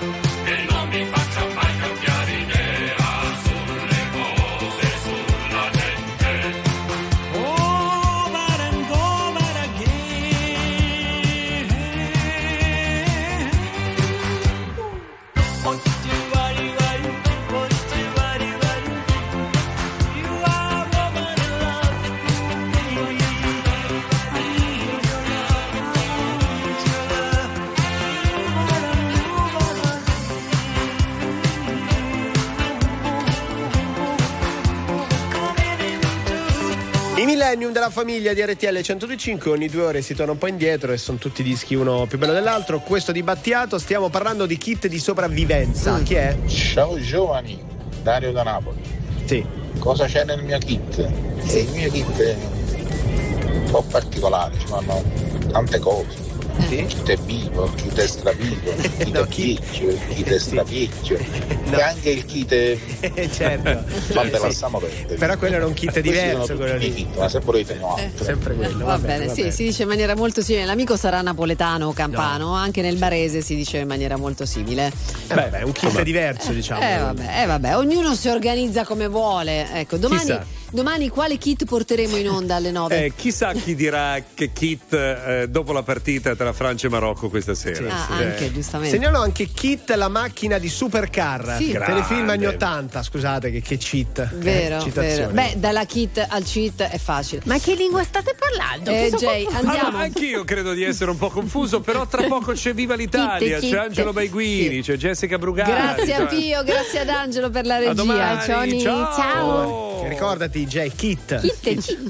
Millennium della famiglia di R T L centodue e cinque, ogni due ore si torna un po' indietro e sono tutti dischi uno più bello dell'altro. Questo di Battiato, stiamo parlando di kit di sopravvivenza. Mm. Chi è? Ciao giovani, Dario da Napoli. Sì. Cosa c'è nel mio kit? Sì. Il mio kit è un po' particolare, ci vanno tante cose. Sì? Il kit è vivo, il kit è stravivo, il kit no, è vecchio, il kit è stravecchio no. E anche il kit è... certo. Vabbè, sì. lasciamo perdere. Però quello era un kit diverso, quello lì. Kit, ma sempre io tengo altro. Eh, sempre quello. Va, va bene, bene, va sì, bene. si dice in maniera molto simile. L'amico sarà napoletano o campano, no. Anche nel barese si dice in maniera molto simile. Eh, beh, è un kit insomma. diverso, diciamo. Eh vabbè, eh vabbè, ognuno si organizza come vuole. Ecco, domani Domani quale kit porteremo in onda alle nove? Eh, chissà chi dirà che kit eh, dopo la partita tra Francia e Marocco questa sera. Sì, ah, eh. anche giustamente. Segnalo anche Kit, la macchina di Supercar. Sì. Telefilm anni ottanta, scusate che, che cheat. Vero, eh, vero. Beh, dalla kit al cheat è facile. Ma che lingua state parlando? Eh, Jay, andiamo. Allora, anch'io credo di essere un po' confuso, però tra poco c'è Viva l'Italia, Kit, c'è kit. Angelo Baiguini, sì. C'è Jessica Brugari. Grazie a cioè... Pio, grazie ad Angelo per la regia. Domani, ciao. ciao. ciao. Ricordati, Jay, Kit. Kit,